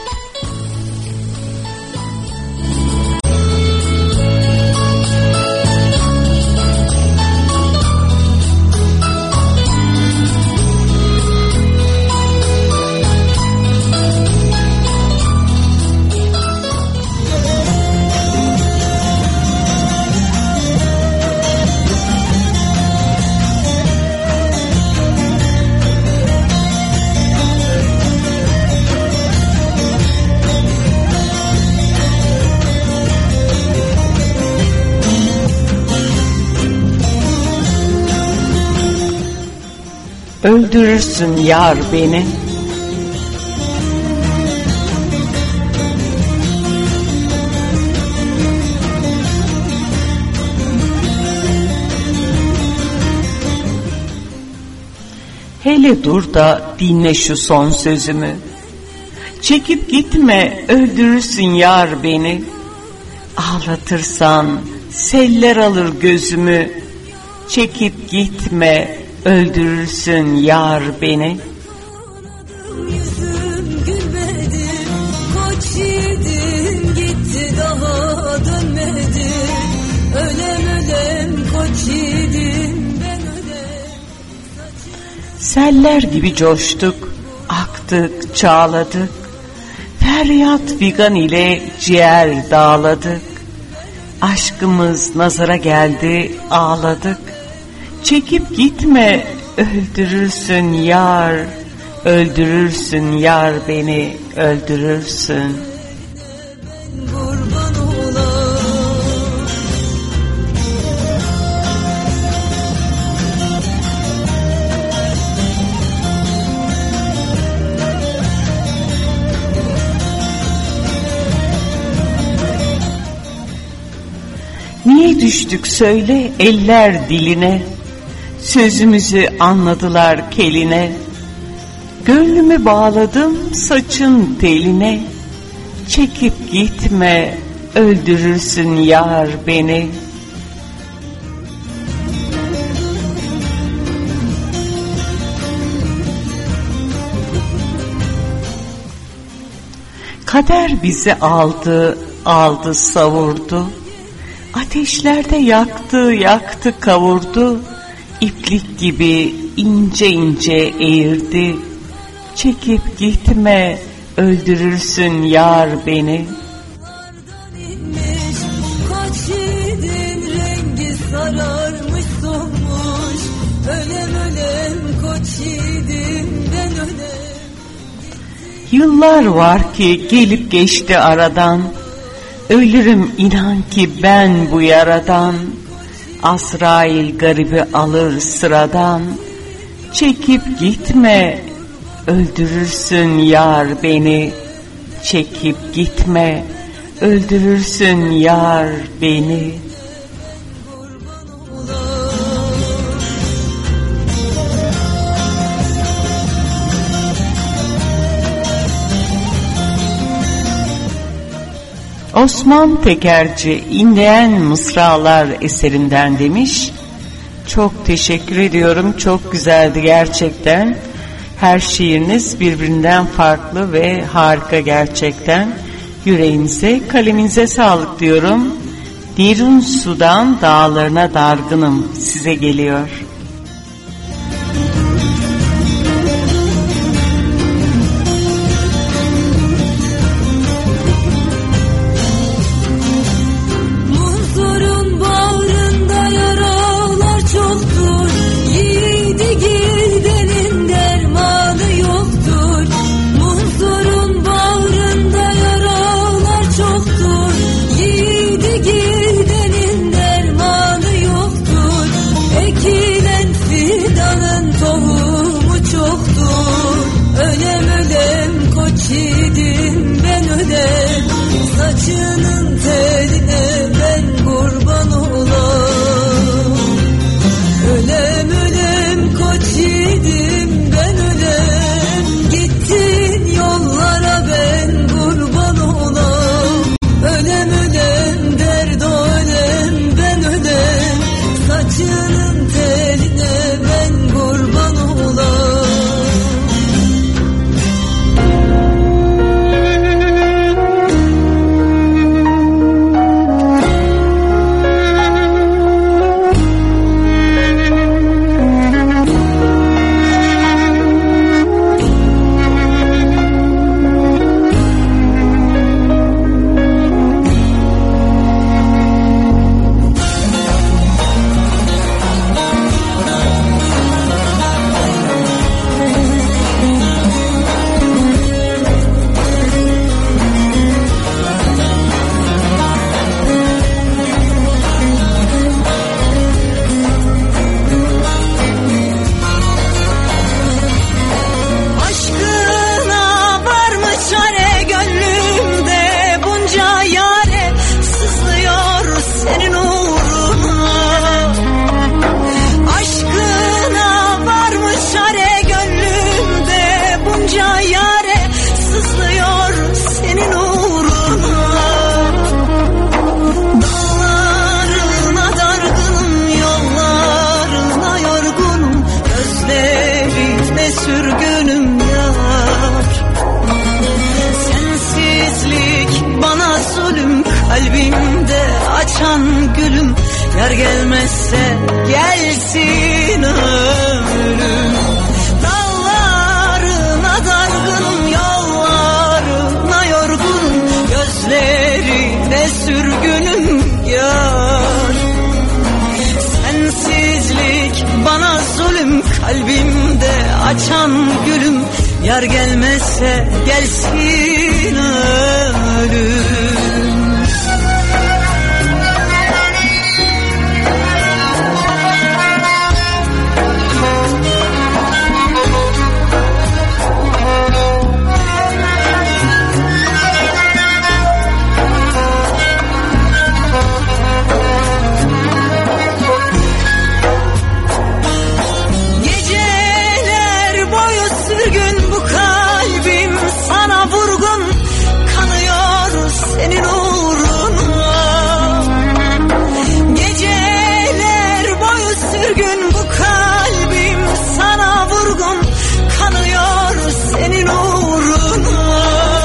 Öldürürsün yar beni. Hele dur da dinle şu son sözümü. Çekip gitme, öldürürsün yar beni. Ağlatırsan seller alır gözümü. Çekip gitme, öldürürsün yar beni. Yüzüm gülmedi, koç yiğidim gitti daha dönmedi. Ölem ölem koç yiğidim ben ölem. Seller gibi coştuk, aktık, çağladık. Feryat figan ile ciğer dağladık. Aşkımız nazara geldi, ağladık. Çekip gitme, öldürürsün yar, öldürürsün yar beni, öldürürsün. Niye düştük söyle eller diline, sözümüzü anladılar keline. Gönlümü bağladım saçın teline, çekip gitme, öldürürsün yar beni. Kader bizi aldı, aldı savurdu. Ateşlerde yaktı, yaktı kavurdu. İplik gibi ince ince eğirdi. Çekip gitme, öldürürsün yar beni. İnmiş, koç yiğidin rengi sararmış solmuş. Ölem ölem koç yiğidim ben ölem. Yıllar var ki gelip geçti aradan. Ölürüm inan ki ben bu yaradan. Azrail garibi alır sıradan. Çekip gitme, öldürürsün yar beni. çekip gitme, öldürürsün yar beni. Osman Tekerci İnleyen Mısralar eserinden demiş. Çok teşekkür ediyorum. Çok güzeldi gerçekten. Her şiiriniz birbirinden farklı ve harika gerçekten. Yüreğinize, kaleminize sağlık diyorum. Dirun Sudan dağlarına dargınım size geliyor. Yiğidim ben ölen, saçının teline ben kurban olam. Ölem ölem koç yiğidim ben ölen, gittin yollara ben kurban olam. Ölem ölem derd ölem ben ölen, saçının teline ben kurban olam. Yar gelmezse gelsin ölüm. Dallarına dargınım, yollarına yorgunum, gözlerine sürgünüm yar. Sensizlik bana zulüm, kalbimde açan gülüm. Yar gelmezse gelsin ölüm. Senin uğruna geceler boyu sürgün bu kalbim sana vurgun, kanıyor senin uğruna.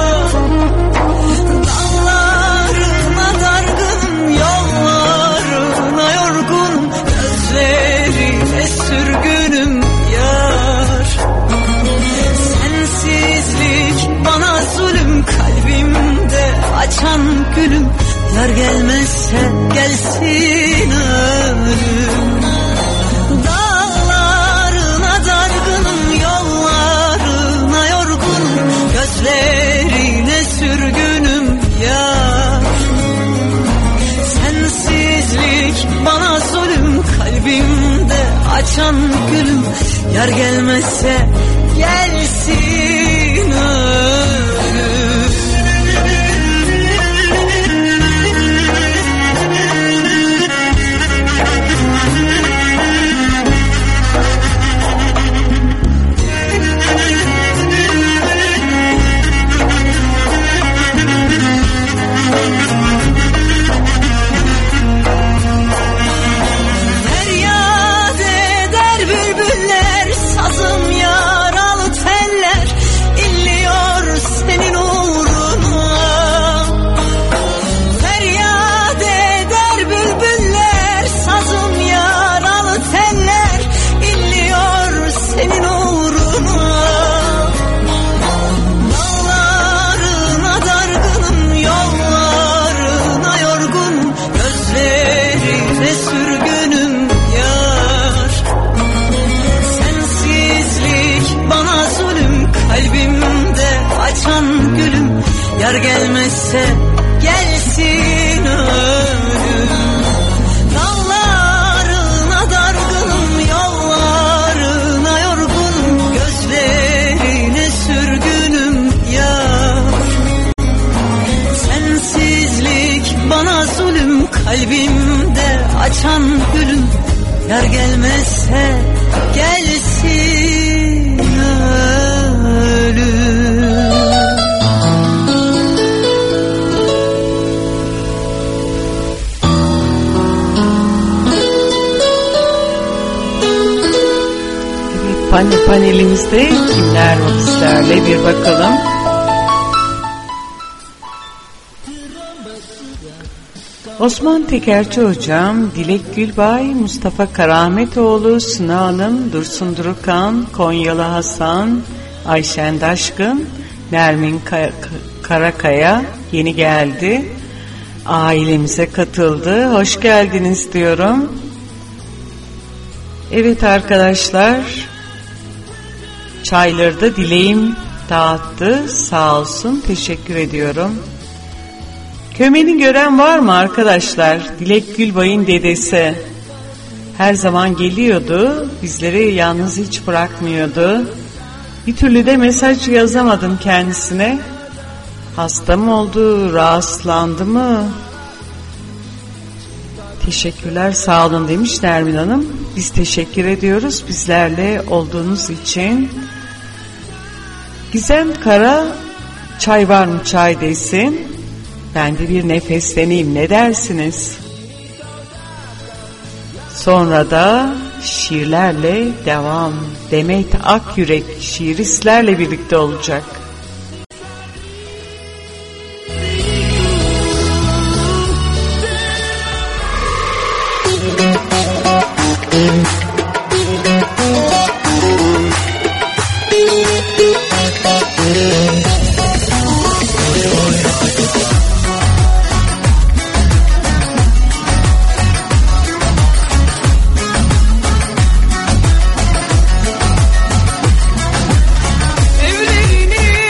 Dallarına dargın, yollarına yorgun, gözlerine sürgünüm yar. Sensizlik bana zulüm, kalbimde açan gülüm. Yar gelmezse gelsin ölüm. Dağlarına dargınım, yollarına yorgunum, gözlerine sürgünüm yar. Sensizlik bana zulüm, kalbimde açan gülüm. Yar gelmezse gelsin ölüm. gelmezse gelsin ölüm. Dağlarına dargınım, yollarına yorgunum, gözlerine sürgünüm yar. Sensizlik bana zulüm, kalbimde açan gülüm. Yar gelmezse gelsin ölüm. Panel panelimizde kimler var bizlerle bir bakalım. Osman Tekerci Hocam, Dilek Gülbay, Mustafa Karahametoğlu, Suna Hanım, Dursun Durukan, Konyalı Hasan, Ayşen Daşkın, Nermin Karakaya yeni geldi. Ailemize katıldı. Hoş geldiniz diyorum. Evet arkadaşlar, çayları da Dileğim dağıttı. Sağ olsun, teşekkür ediyorum. Kömeni gören var mı arkadaşlar? Dilek Gülbay'ın dedesi. Her zaman geliyordu. Bizleri yalnız hiç bırakmıyordu. Bir türlü de mesaj yazamadım kendisine. Hasta mı oldu? Rahatsızlandı mı? Teşekkürler, sağ olun demiş Nermin Hanım. Biz teşekkür ediyoruz bizlerle olduğunuz için. Gizem Kara, çay var mı çay desin. Ben de bir nefesleneyim, ne dersiniz? Sonra da şiirlerle devam. Demet Akyürek şiiri sizlerle birlikte olacak. Evlerini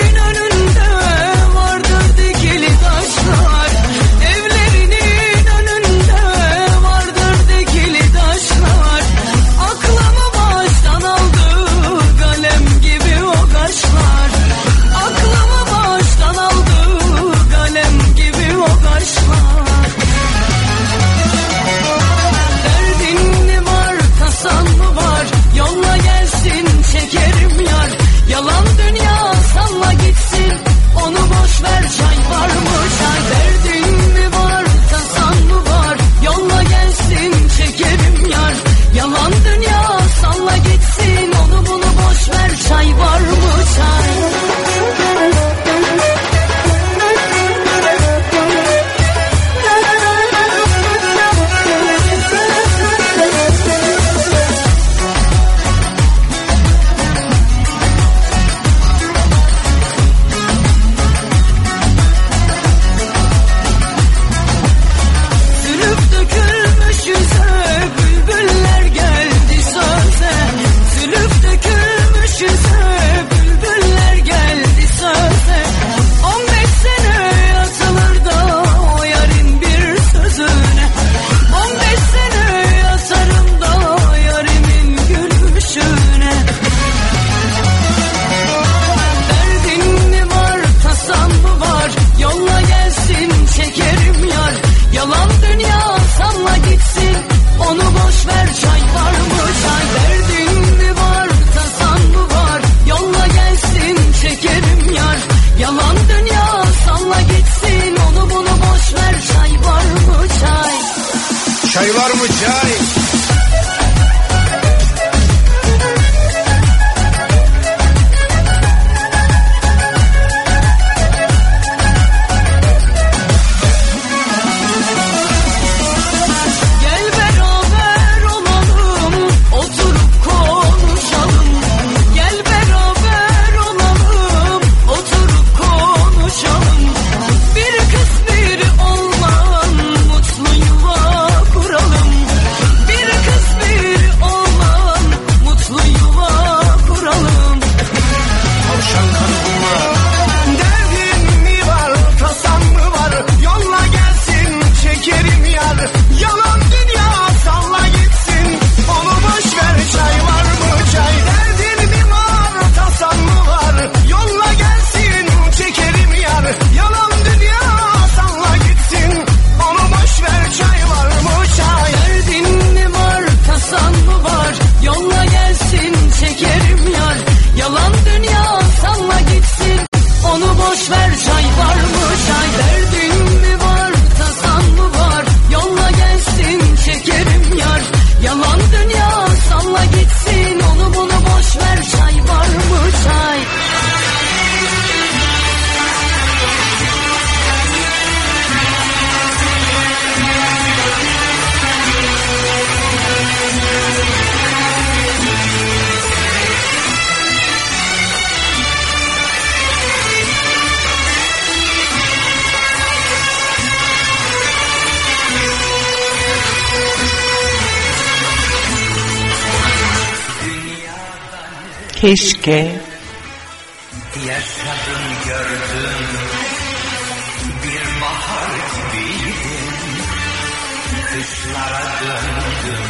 keşke. Yaşadın gördün, bir bahar gibiydin, kışlara döndüm,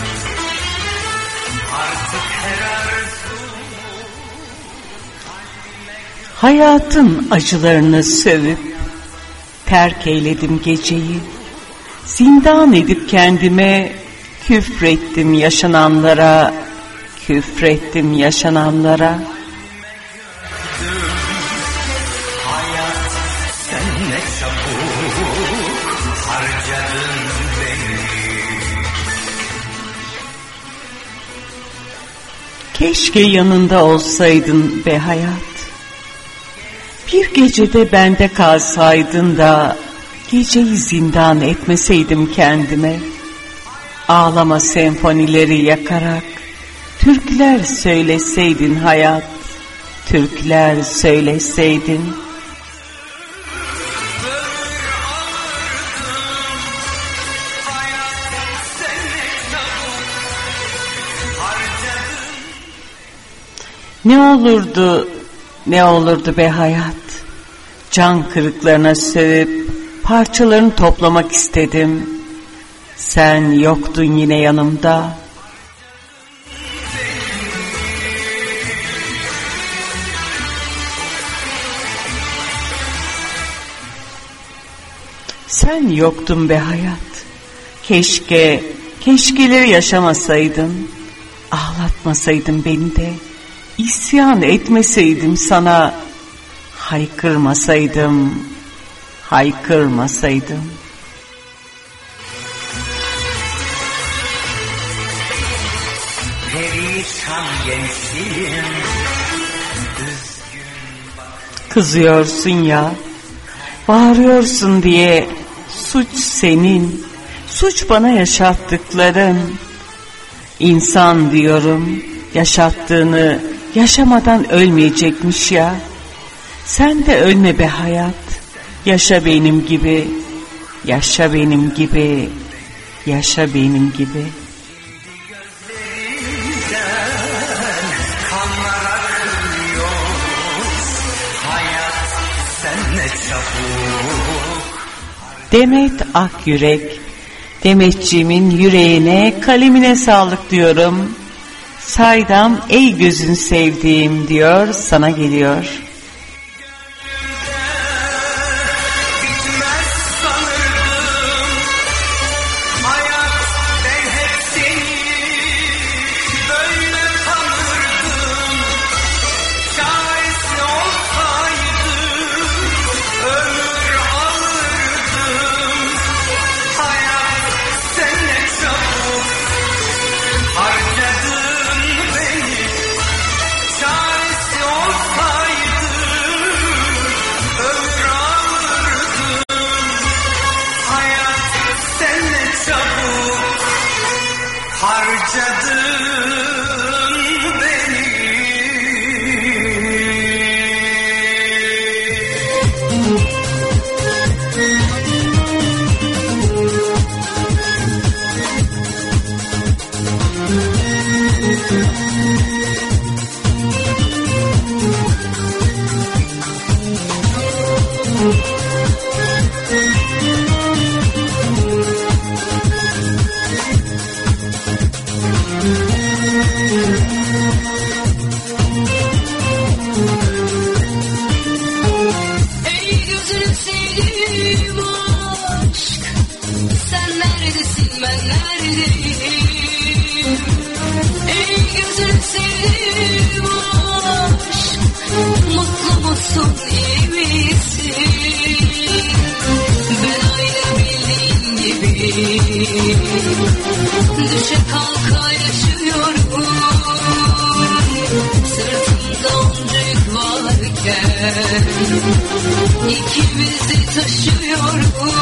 artık her arzum. Hayatın acılarını sövüp terk eyledim geceyi, zindan edip kendime küfrettim yaşananlara, küfrettim yaşananlara. Keşke yanında olsaydın be hayat. Bir gecede bende kalsaydın da geceyi zindan etmeseydim kendime. Ağlama senfonileri yakarak türküler söyleseydin hayat, türküler söyleseydin. Ne olurdu, ne olurdu be hayat. Can kırıklarına sövüp parçalarını toplamak istedim. Sen yoktun yine yanımda. Sen yoktun be hayat. Keşke, keşkeleri yaşamasaydın. Ağlatmasaydın beni de. İsyan etmeseydim sana, haykırmasaydım, haykırmasaydım. Perişan gençliğim, kızıyorsun ya, bağırıyorsun diye suç senin, suç bana yaşattıkların. İnsan diyorum, yaşattığını yaşamadan ölmeyecekmiş ya. Sen de ölme be hayat. Yaşa benim gibi. Yaşa benim gibi. Yaşa benim gibi. Demet Akyürek, Demetciğimin yüreğine, kalemine sağlık diyorum. Saydam ey gözün sevdiğim diyor, sana geliyor. Düşe kalka yaşıyorum, sırtımda onca yük varken ikimizi taşıyorum.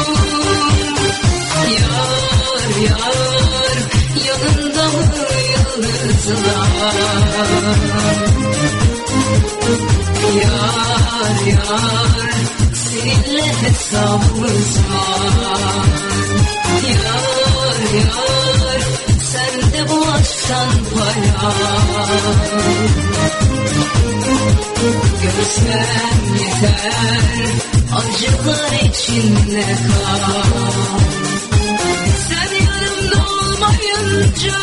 Yar yar yanında mı yıldızlar? Yar yar seninle hesabımız var. Yar yar sende de bu aşktan paya. Görsem yeter, acılar içinde kal. Sen yanımda olmayınca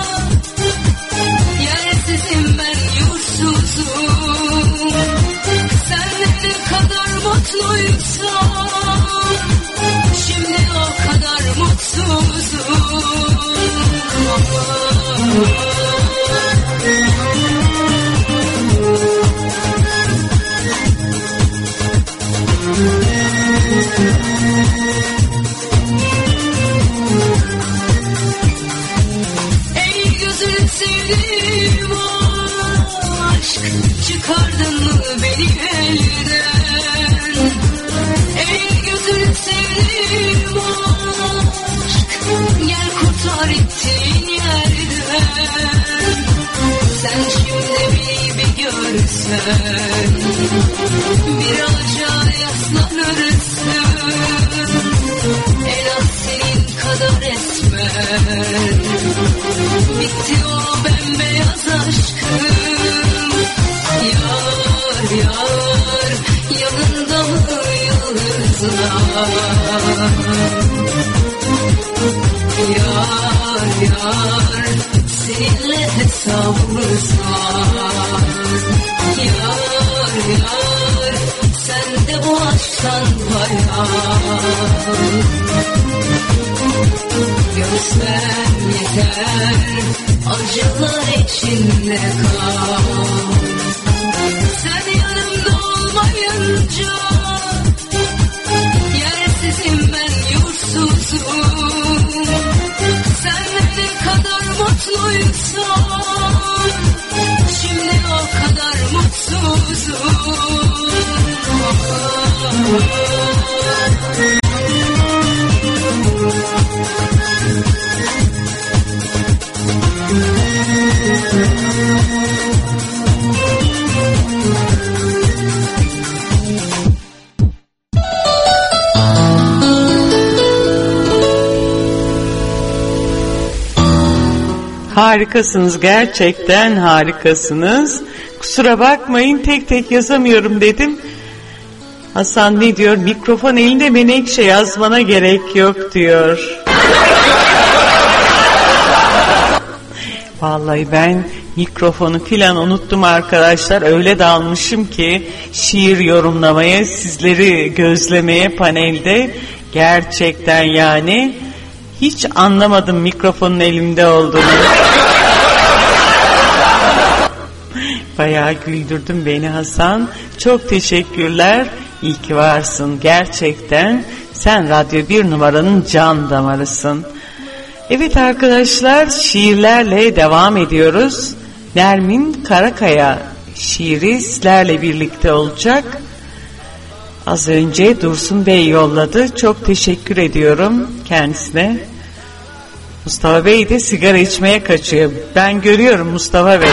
yersizim ben, yursuzum. Sen ne kadar mutluysam şimdi o kadar mutsuzum. Ey gözün sevdiğim aşk, çıkardın mı beni elden? Ey gözün sevdiğim aşk, gel kurtar ettiğin yerden. Sen şimdi beni bir görsen, bir ağaca yaslanırsın. En az senin kadar esmer, bitti o bembeyaz aşkım. Yar yar, yanında mı yıldızlar? Yar yar, seninle hesabımız var. Yar yar, sen de bu aşktan paya. Görsem yeter, acılar içinde kal. Sen yanımda olmayınca yersizim ben, yursuzum. Sen ne kadar mutluysam şimdi o kadar mutsuzum. Harikasınız, gerçekten harikasınız. Kusura bakmayın, tek tek yazamıyorum dedim. Hasan ne diyor? Mikrofon elinde Menekşe, yazmana gerek yok diyor. Vallahi ben mikrofonu filan unuttum arkadaşlar. Öyle dalmışım ki şiir yorumlamaya, sizleri gözlemeye panelde. Gerçekten yani hiç anlamadım mikrofonun elimde olduğunu. Bayağı güldürdün beni Hasan. Çok teşekkürler. İyi ki varsın. Gerçekten sen Radyo bir numaranın can damarısın. Evet arkadaşlar, şiirlerle devam ediyoruz. Nermin Karakaya şiiri sizlerle birlikte olacak. Az önce Dursun Bey yolladı. Çok teşekkür ediyorum kendisine. Mustafa Bey de sigara içmeye kaçıyor. Ben görüyorum Mustafa Bey.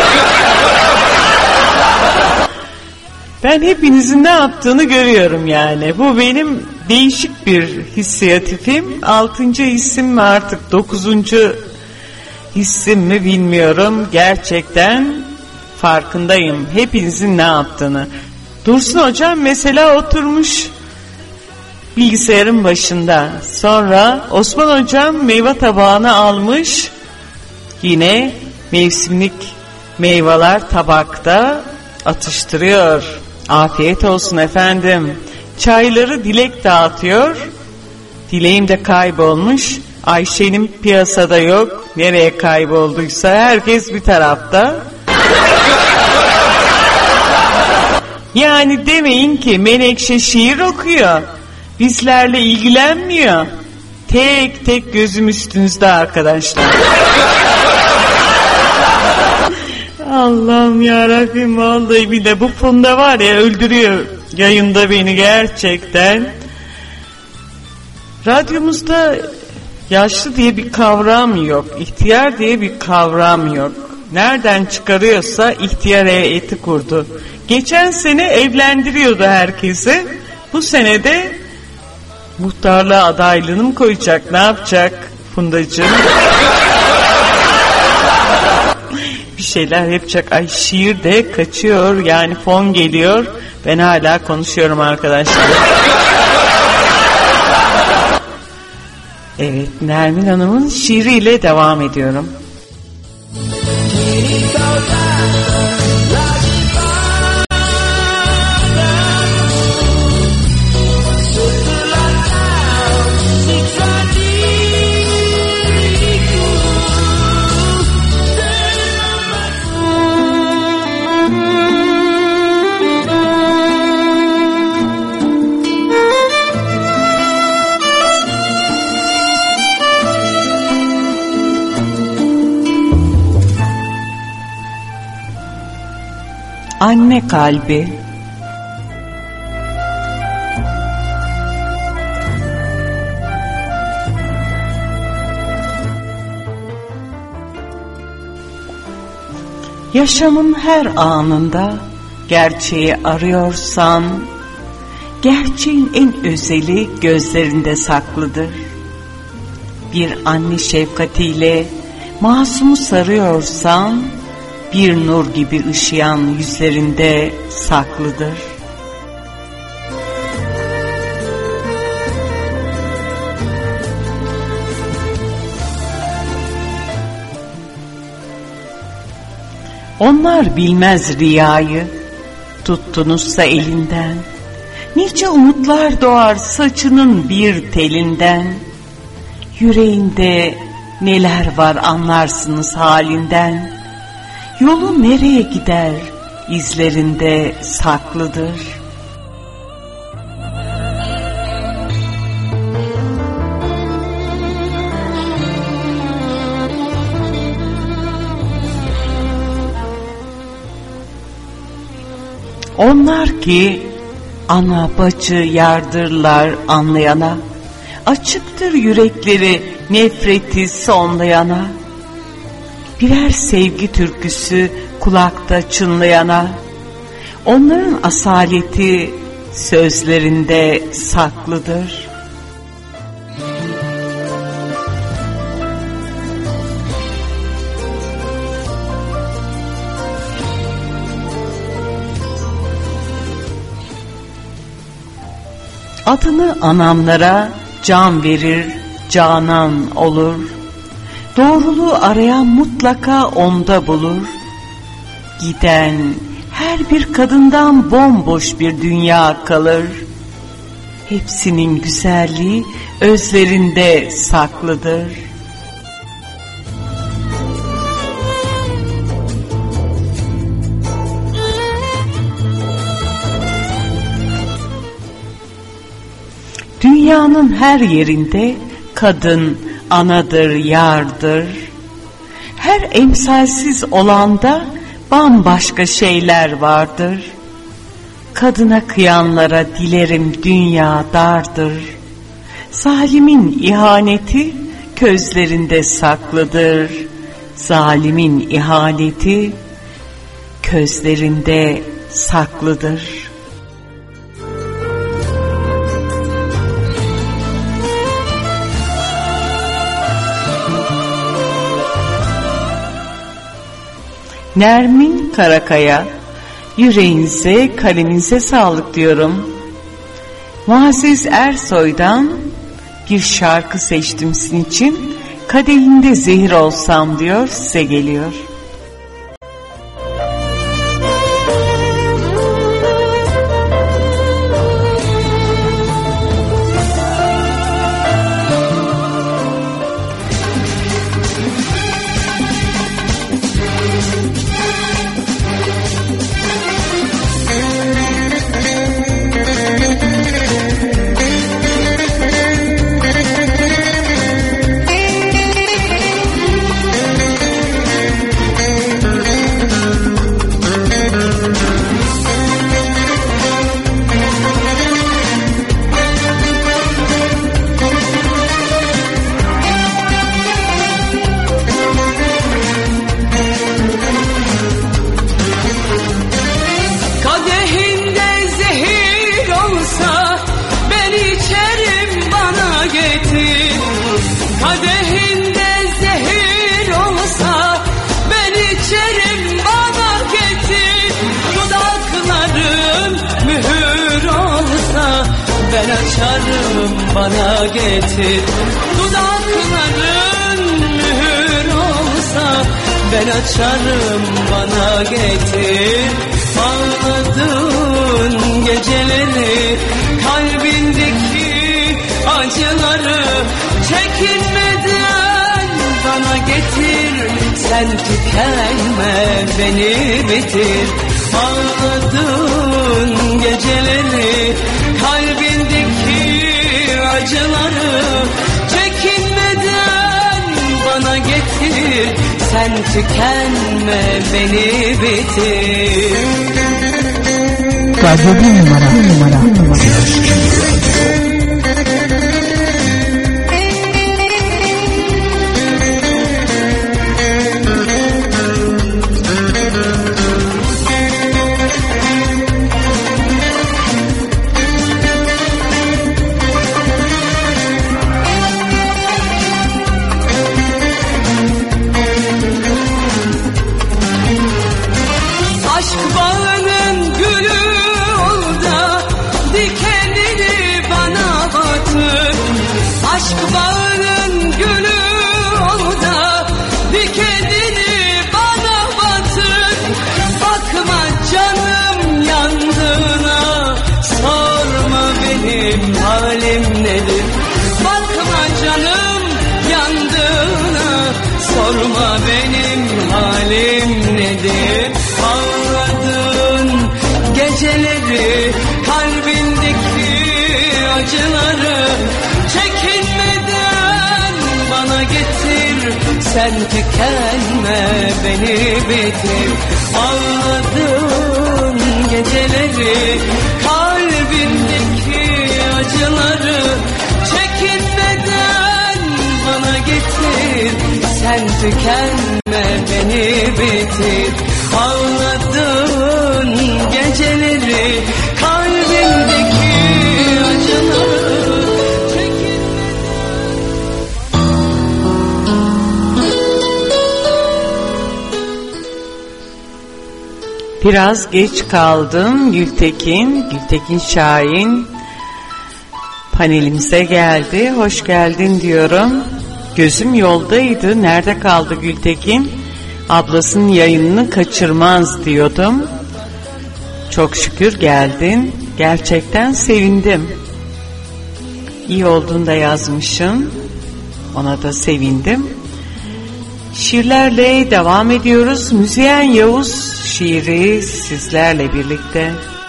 Ben hepinizin ne yaptığını görüyorum yani. Bu benim değişik bir hissiyatifim. Altıncı hissim mi artık, dokuzuncu hissim mi bilmiyorum. Gerçekten farkındayım hepinizin ne yaptığını. Dursun hocam mesela oturmuş bilgisayarın başında. Sonra Osman hocam meyve tabağını almış. Yine mevsimlik meyveler tabakta atıştırıyor. Afiyet olsun efendim. Çayları Dilek dağıtıyor. Dileğim de kaybolmuş. Ayşe'nin piyasada yok. Nereye kaybolduysa herkes bir tarafta. Yani demeyin ki Menekşe şiir okuyor, bizlerle ilgilenmiyor. Tek tek gözüm üstünüzde arkadaşlar. Allah'ım yarabbim, vallahi bir de bu Funda var ya, öldürüyor yayında beni gerçekten. Radyomuzda yaşlı diye bir kavram yok, ihtiyar diye bir kavram yok. Nereden çıkarıyorsa ihtiyar heyeti kurdu. Geçen sene evlendiriyordu herkesi. Bu sene de muhtarlığa adaylığını mı koyacak, ne yapacak Fundacığım? bir şeyler yapacak. Ay şiir de kaçıyor yani, fon geliyor. Ben hala konuşuyorum arkadaşlar. Evet, Nermin Hanım'ın şiiriyle devam ediyorum. Anne kalbi. Yaşamın her anında gerçeği arıyorsan, gerçeğin en özeli gözlerinde saklıdır. Bir anne şefkatiyle masumu sarıyorsan, bir nur gibi ışıyan yüzlerinde saklıdır. Onlar bilmez riyayı, tuttunuzsa elinden. Nice umutlar doğar saçının bir telinden. Yüreğinde neler var anlarsınız halinden. Yolu nereye gider, izlerinde saklıdır. Onlar ki ana bacı yardırlar anlayana, açıktır yürekleri nefreti sonlayana. Birer sevgi türküsü kulakta çınlayana, onların asaleti sözlerinde saklıdır. Adını ananlara can verir, canan olur. Doğruluğu arayan mutlaka onda bulur. Giden her bir kadından bomboş bir dünya kalır. Hepsinin güzelliği özlerinde saklıdır. Dünyanın her yerinde kadın anadır, yardır. Her emsalsiz olanda bambaşka şeyler vardır. Kadına kıyanlara dilerim dünya dardır. Zalimin ihaneti közlerinde saklıdır. Zalimin ihaneti közlerinde saklıdır. Nermin Karakaya, yüreğinize, kalbinize sağlık diyorum. Muazzez Ersoy'dan bir şarkı seçtim sizin için. Kadehinde zehir olsam diyor, size geliyor. ben açarım bana getir. Dudakların mühür olsa ben açarım bana getir. Ağladığın geceleri, kalbindeki acıları çekinmeden bana getir. Sen tükenme, beni bitir. Ağladığın geceleri, kalbindeki acıları çekinmeden bana getir. Sen tükenme, beni bitir. Radyo bir numara, bir numara, bir numara. Halim nedir? Bakma canım yandığına, sorma benim halim nedir? Ağladığın geceleri, kalbindeki acıları çekinmeden bana getir. Sen tükenme, beni bitir. Ağladığın geceleri, kalbindeki acıları çekinmeden bana getir. Sen tükenme, beni bitir. Ağladığın geceleri, kalbindeki acıları çekinmeden. Biraz geç kaldım Gültekin, Gültekin Şahin panelimize geldi. Hoş geldin diyorum. Gözüm yoldaydı. Nerede kaldı Gültekin? Ablasının yayınını kaçırmaz diyordum. Çok şükür geldin. Gerçekten sevindim. İyi olduğunu da yazmışsın. Ona da sevindim. Şiirlerle devam ediyoruz. Müzeyyen Yavuz şiiri sizlerle birlikte.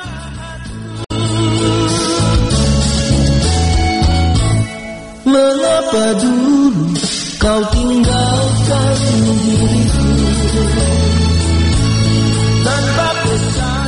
Mengapa dulu kau tinggalkan diriku tanpa pesan?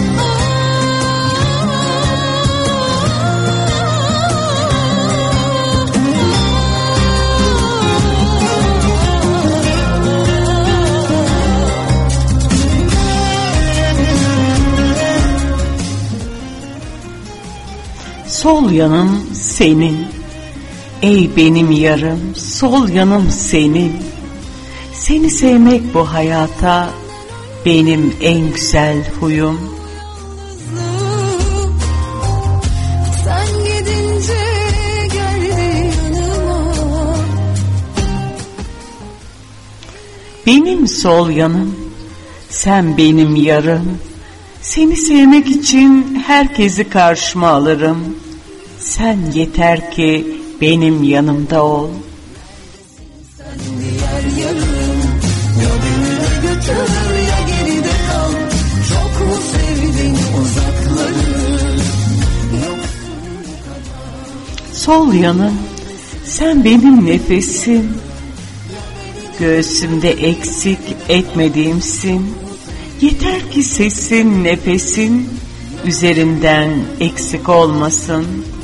Sol yanım senin, ey benim yarım, sol yanım senin. Seni sevmek bu hayata benim en güzel huyum. Sen gidince geldi yanıma. Benim sol yanım, sen benim yarım. Seni sevmek için herkesi karşıma alırım. Sen yeter ki benim yanımda ol. Sen diğer yarım, ya beni de götür ya geride kal. Çok mu sevdin uzakları? Sol yanım, sen benim nefesim. Göğsümde eksik etmediğimsin. Yeter ki sesin, nefesin üzerimden eksik olmasın.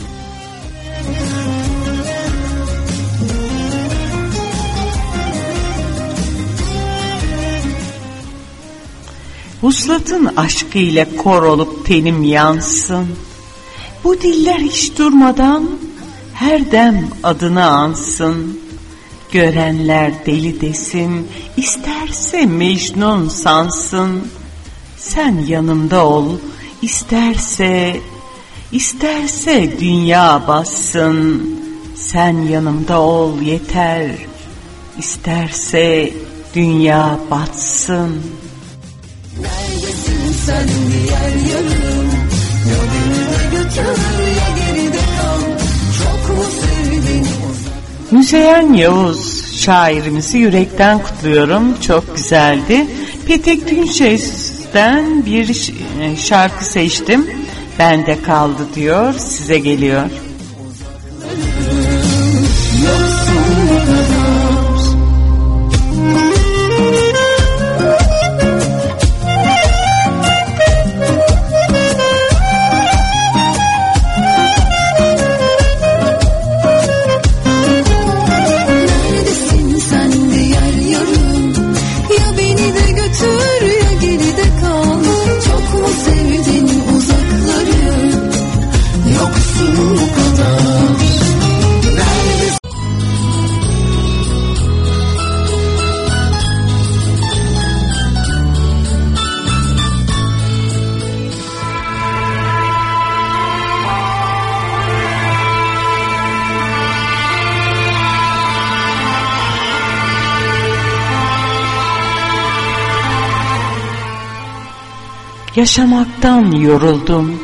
Vuslatın aşkıyla kor olup tenim yansın. Bu diller hiç durmadan her dem adını ansın. Görenler deli desin, isterse Mecnun sansın. Sen yanımda ol, isterse İsterse dünya bassın, sen yanımda ol yeter. İsterse dünya batsın. Neredesin sen diğer yarım? Ya beni de götür ya geride kal. Çok mu sevdin? Müzeyyen Yavuz şairimizi yürekten kutluyorum. Çok güzeldi. Petek Günçes'ten bir şarkı seçtim. Bende kaldı diyor. Size geliyor. Yaşamaktan yoruldum.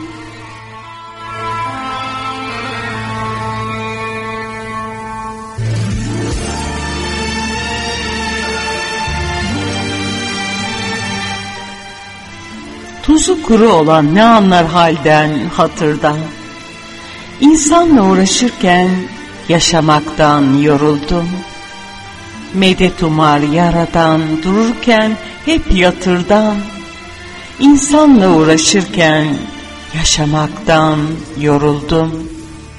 Tuzu kuru olan ne anlar halden, hatırdan. İnsanla uğraşırken yaşamaktan yoruldum. Medet umar yaradan, dururken hep yatırdan. İnsanla uğraşırken yaşamaktan yoruldum.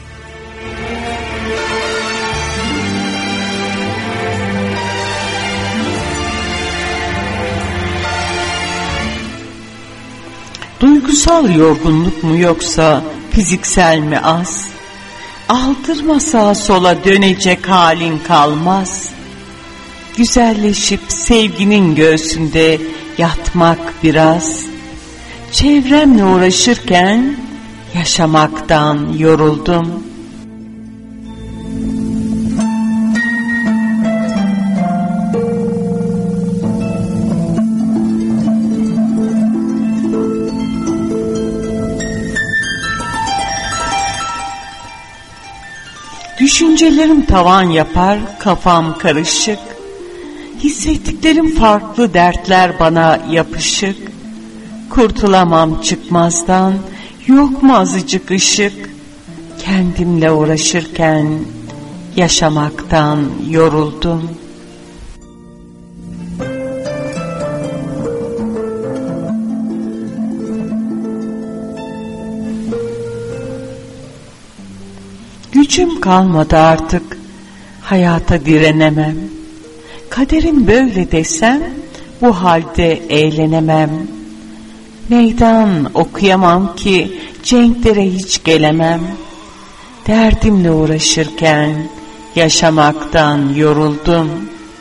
Duygusal yorgunluk mu yoksa fiziksel mi az? Aldırma sağa sola dönecek halin kalmaz. Güzelleşip sevginin göğsünde yatmak biraz. Çevremle uğraşırken yaşamaktan yoruldum. Düşüncelerim tavan yapar, kafam karışık. Hissettiklerim farklı, dertler bana yapışık. Kurtulamam çıkmazdan, yok mu azıcık ışık? Kendimle uğraşırken yaşamaktan yoruldum. Gücüm kalmadı artık, hayata direnemem. Kaderim böyle desem, bu halde eğlenemem. Meydan okuyamam ki, cenklere hiç gelemem. Derdimle uğraşırken yaşamaktan yoruldum.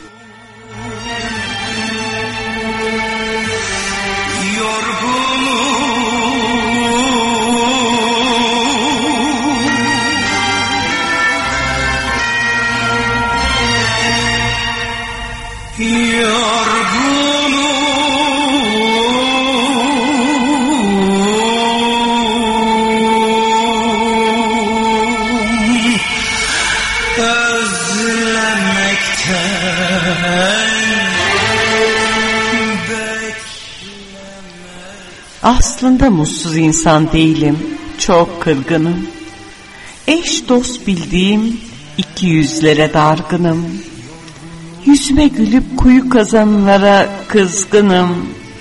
Aslında mutsuz insan değilim, çok kırgınım. Eş dost bildiğim iki yüzlere dargınım. Yüzüme gülüp kuyu kazanlara kızgınım.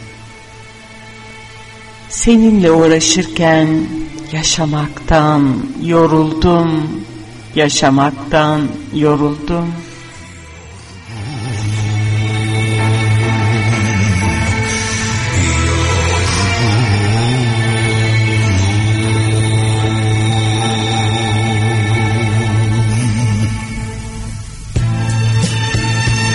Seninle uğraşırken yaşamaktan yoruldum, yaşamaktan yoruldum.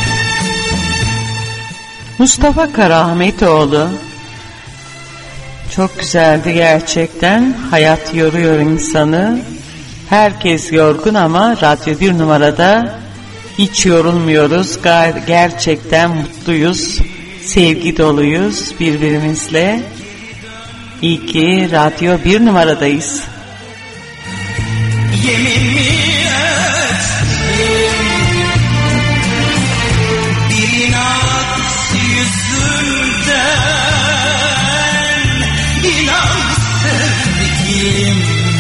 Mustafa Karaahmetoğlu Çok güzeldi gerçekten. Hayat yoruyor insanı. Herkes yorgun ama Radyo bir numarada hiç yorulmuyoruz. Gerçekten mutluyuz. Sevgi doluyuz birbirimizle. İyi ki Radyo bir numaradayız. Yemin mi ettim bir inat yüzünden, inan sevgilim,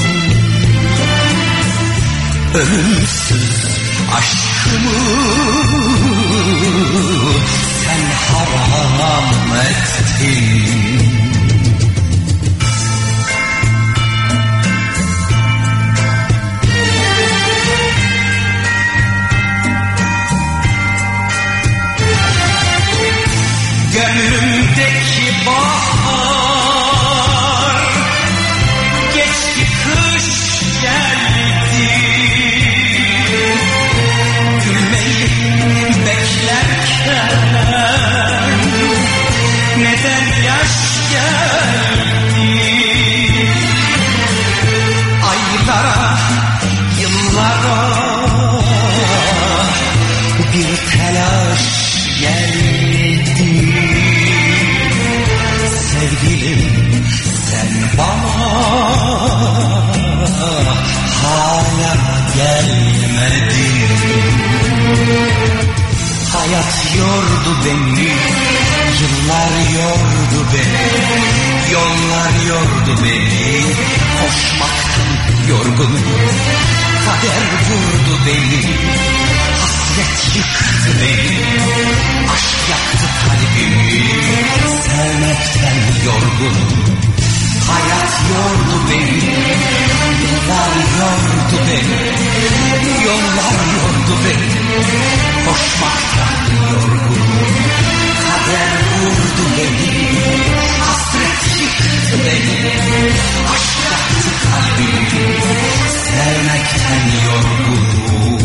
ölümsüz aşkımı sen haram ettin. Gönlümdeki bahar geçti, kış geldi. Gülmeyi beklerken neden yaş geldi? Aylara, yıllara bir telaş geldi. Sevgilim sen bana hala gelmedin. Hayat yordu beni, yıllar yordu beni, yollar yordu beni. Koşmaktan yorgunum, kader vurdu beni. Hasret yıktı beni, aşk yaktı kalbimi. Sevmekten yorgunum, hayat yordu beni. Yıllar yordu beni, yollar yordu beni. Koşmaktan yorgunum, kader vurdu beni. Hasret yıktı beni, aşk yaktı kalbimi. Sevmekten yorgunum.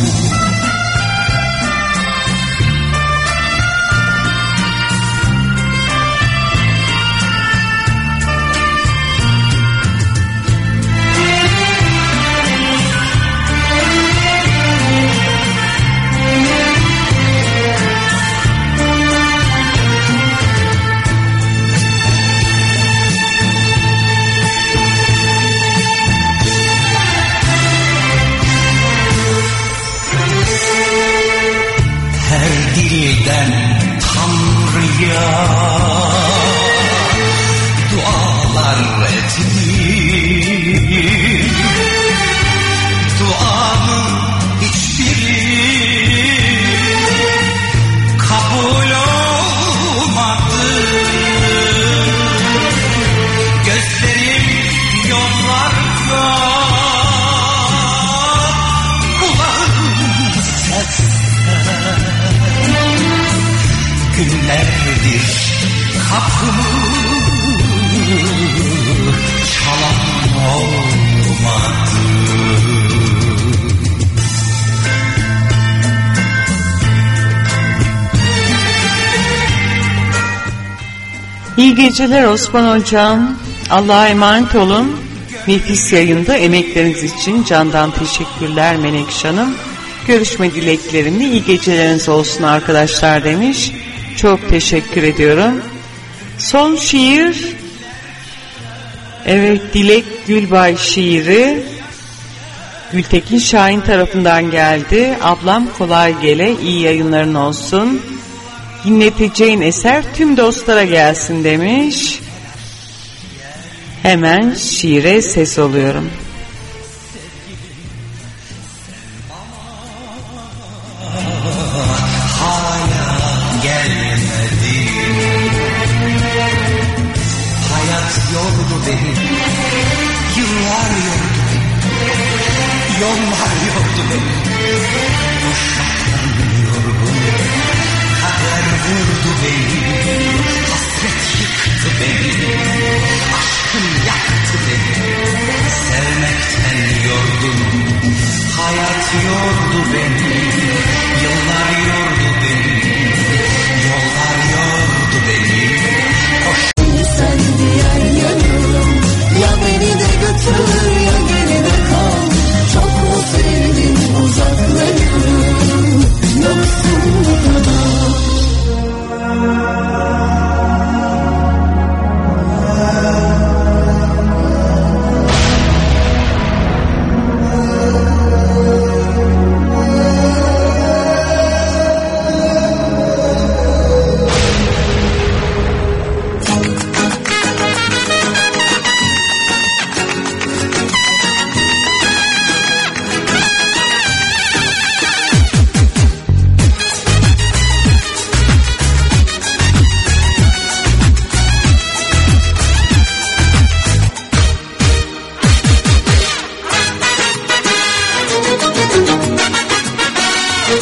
Dilden Tanrı'ya dualar ettim. Duamın hiçbiri kabul olmadı. Gözlerim yollarda, kulağım sessiz. Günlerdir kapımı çalan olmadı. İyi geceler Osman Hocam. Allah'a emanet olun. Nefis yayında emekleriniz için candan teşekkürler Menekşe Hanım. Görüşme dileklerimle iyi geceleriniz olsun arkadaşlar demiş. Çok teşekkür ediyorum. Son şiir, evet, Dilek Gülbay şiiri Gültekin Şahin tarafından geldi. Ablam kolay gele, iyi yayınların olsun. Dinleteceğin eser tüm dostlara gelsin demiş. Hemen şiire ses oluyorum. Yollar yordu beni, uşaktan yorgun. Kader vurdu beni, hasret yıktı beni. Aşkın yaktı beni, sevmekten yorgunum. Hayat yordu beni, yıllar yordu beni. Yollar yordu beni, koş. Sen diğer yanım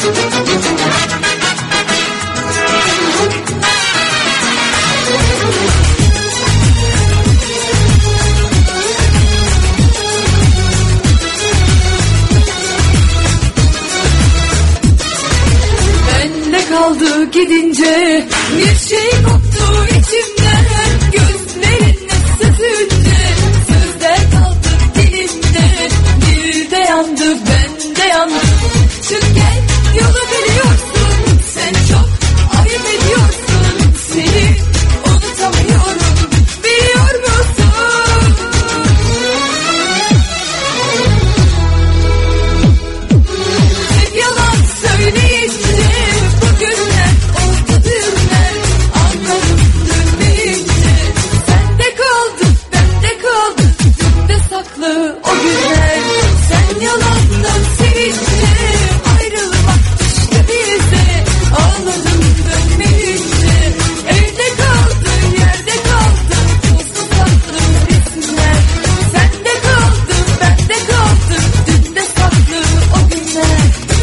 Kaldı gidince bir şey koptu içimden, gözlerine süzünce sözler kaldı dilimde, bir de yandı ben de yandım. Çık gel yolu biliyorsun, sen çok ayıp ediyorsun, seni unutamıyorum biliyor musun? Hep yalan söyleyince bugünler oldu dünler, anladım dönmeyince. Sende kaldı bende kaldı, dünde saklı o günler. Sen yalandan sevince ayrılmak düştü bize, ağladım dönmeyince. Evde kaldın yerde kaldın, tozlu saklı resimler. Sende kaldı bende kaldı, dünde saklı o günler.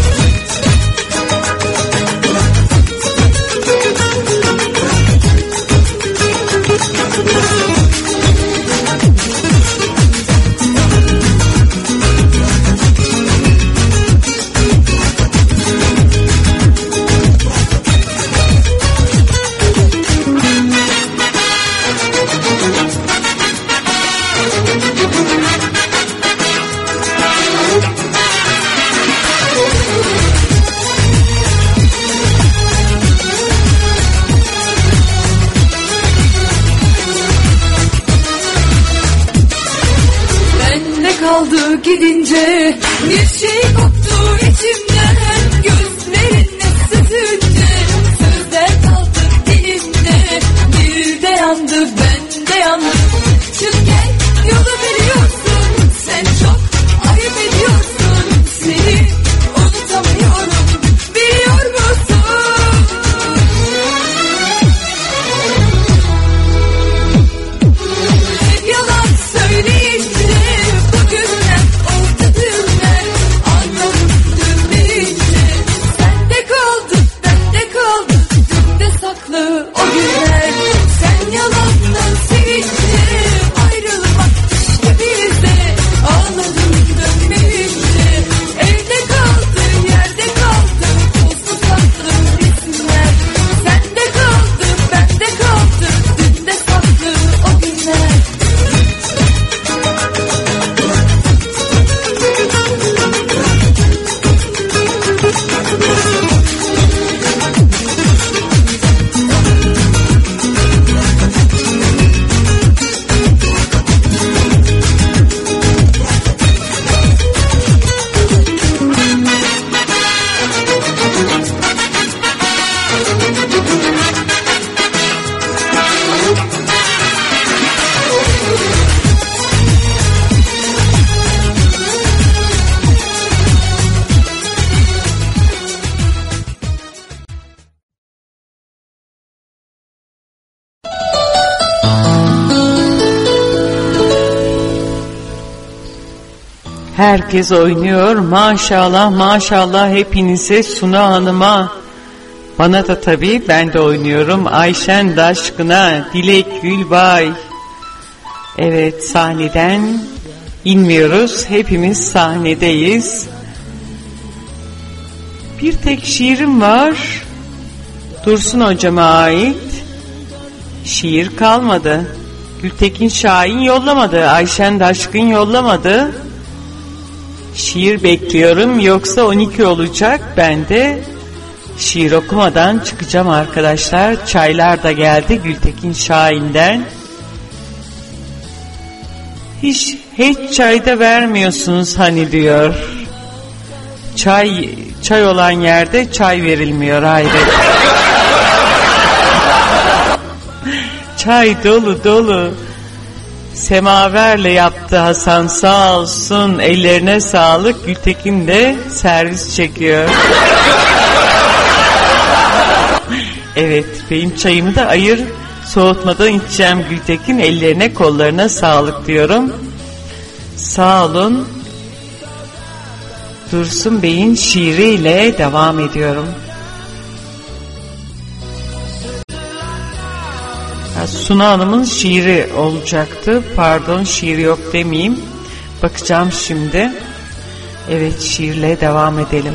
Bende kaldı gidince bir şey koptu içimden, gözlerine süzünce sözler kaldı dilimde, bir de yandı ben de yandım. Çık gel yolu biliyorsun, sen çok ayıp ediyorsun, seni unutamıyorum biliyor musun? Hep yalan söyleyince bugünler oldu dünler, anladım dönmeyince. Sende kaldı bende kaldı, dünde saklı o günler. Sen yalandan sevince ayrılmak düştü bize, ağladım dönmeyince. Evde kaldın yerde kaldın, tozlu saklı resimler. Sende kaldı bende kaldı, dünde saklı o günler. Herkes oynuyor maşallah maşallah, hepinize, Suna Hanım'a, bana da tabii, ben de oynuyorum. Ayşen Daşkın'a, Dilek Gülbay. Evet, sahneden inmiyoruz, hepimiz sahnedeyiz. Bir tek şiirim var, Dursun hocama ait. Şiir kalmadı. Gültekin Şahin yollamadı, Ayşen Daşkın yollamadı. Şiir bekliyorum, yoksa on iki olacak. Ben de şiir okumadan çıkacağım arkadaşlar. Çaylar da geldi Gültekin Şahin'den. Hiç hiç çayda vermiyorsunuz hani diyor. Çay çay olan yerde çay verilmiyor, hayret. Çay dolu dolu. Semaverle yaptı Hasan, sağ olsun, ellerine sağlık. Gültekin de servis çekiyor. Evet, benim çayımı da ayır, soğutmadan içeceğim Gültekin, ellerine kollarına sağlık diyorum. Sağ olun. Dursun Bey'in şiiriyle devam ediyorum. Ya, Suna Hanım'ın şiiri olacaktı. Pardon, şiir yok demeyeyim. Bakacağım şimdi. Evet, şiirle devam edelim.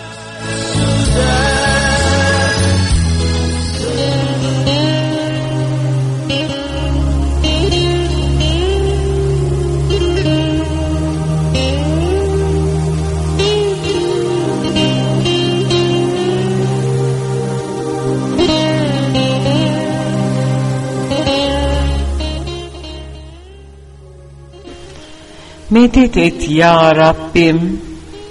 Medet et ya Rabbim.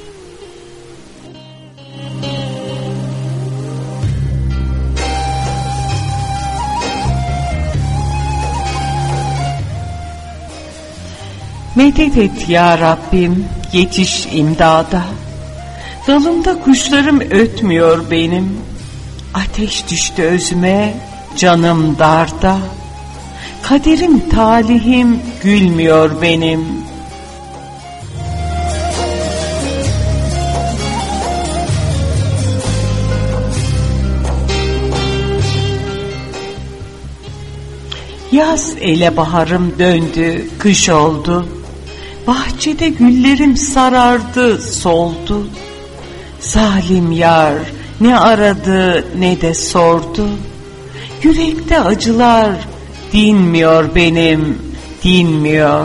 Medet et ya Rabbim, yetiş imdada. Dalımda kuşlarım ötmüyor benim. Ateş düştü özüme, canım darda. Kaderim talihim gülmüyor benim. Yaz ele baharım döndü, kış oldu. Bahçede güllerim sarardı, soldu. Zalim yar ne aradı ne de sordu. Yürekte acılar dinmiyor benim, dinmiyor.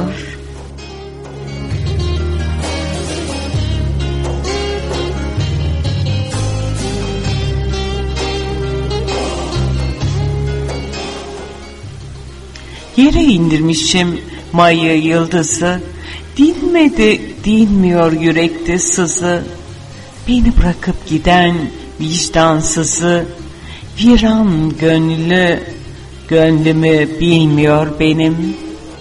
Yere indirmişim mayı yıldızı, dinmedi, dinmiyor yürekte sızı. Beni bırakıp giden vicdansızı, viran gönlü, gönlümü bilmiyor benim.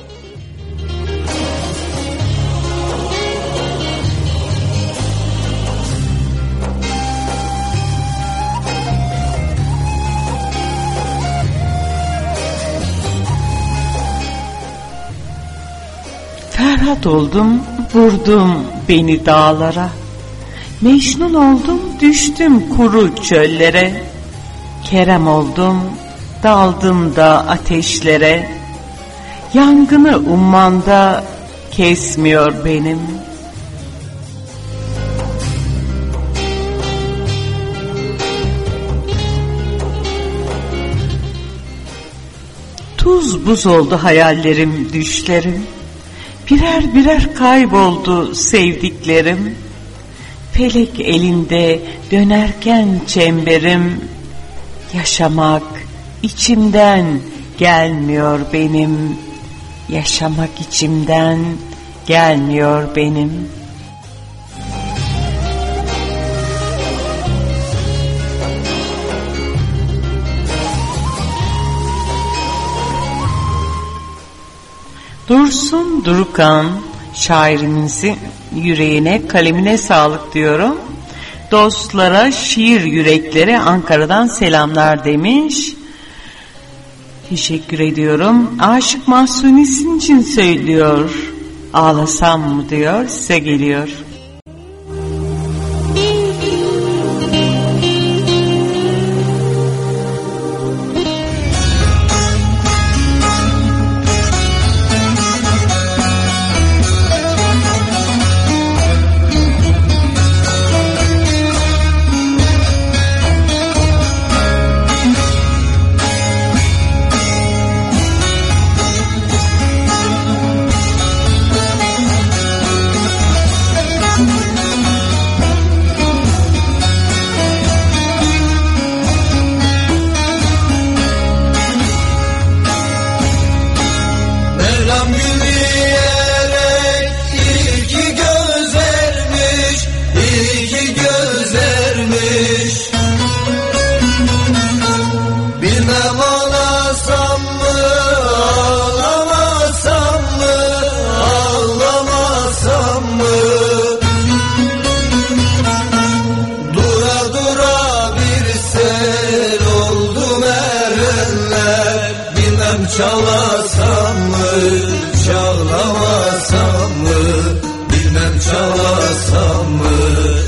Ferhat oldum, vurdum beni dağlara. Mecnun oldum, düştüm kuru çöllere. Kerem oldum, daldım da ateşlere. Yangını ummanda kesmiyor benim. Tuz buz oldu hayallerim, düşlerim. Birer birer kayboldu sevdiklerim. Felek elinde dönerken çemberim. Yaşamak içimden gelmiyor benim. Yaşamak içimden gelmiyor benim. Dursun Durukan şairimizin yüreğine, kalemine sağlık diyorum. Dostlara, şiir yüreklere Ankara'dan selamlar demiş. Teşekkür ediyorum. Aşık Mahsuni'sin için söylüyor. Ağlasam mı diyor, size geliyor. Çalasam mı, çağlamasam mı, bilmem çalasam mı.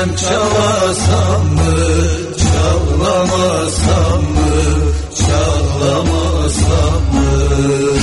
bilmem çalasam mı, çalamasam mı, çalamasam mı?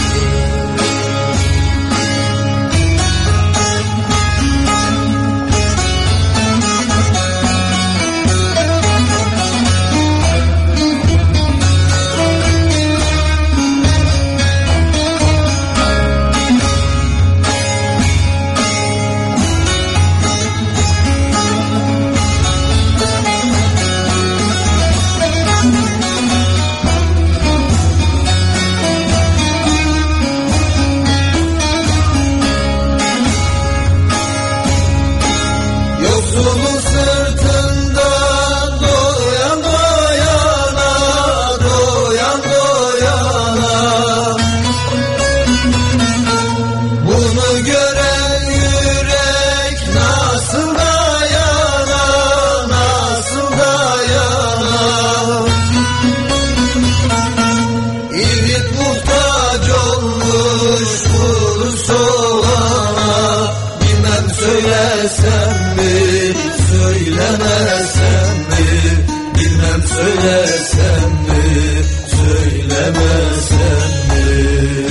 Söylesem mi, söylemesem mi, bilmem söylesem mi, söylemesem mi?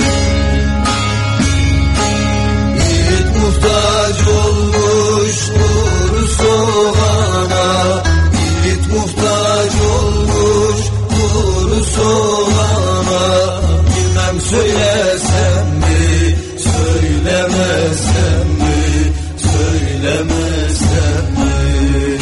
Yiğit muhtaç olmuş kuru soğana, yiğit muhtaç olmuş kuru soğana, bilmem söylesem mi, söylemesem mi? Söylemesem mi?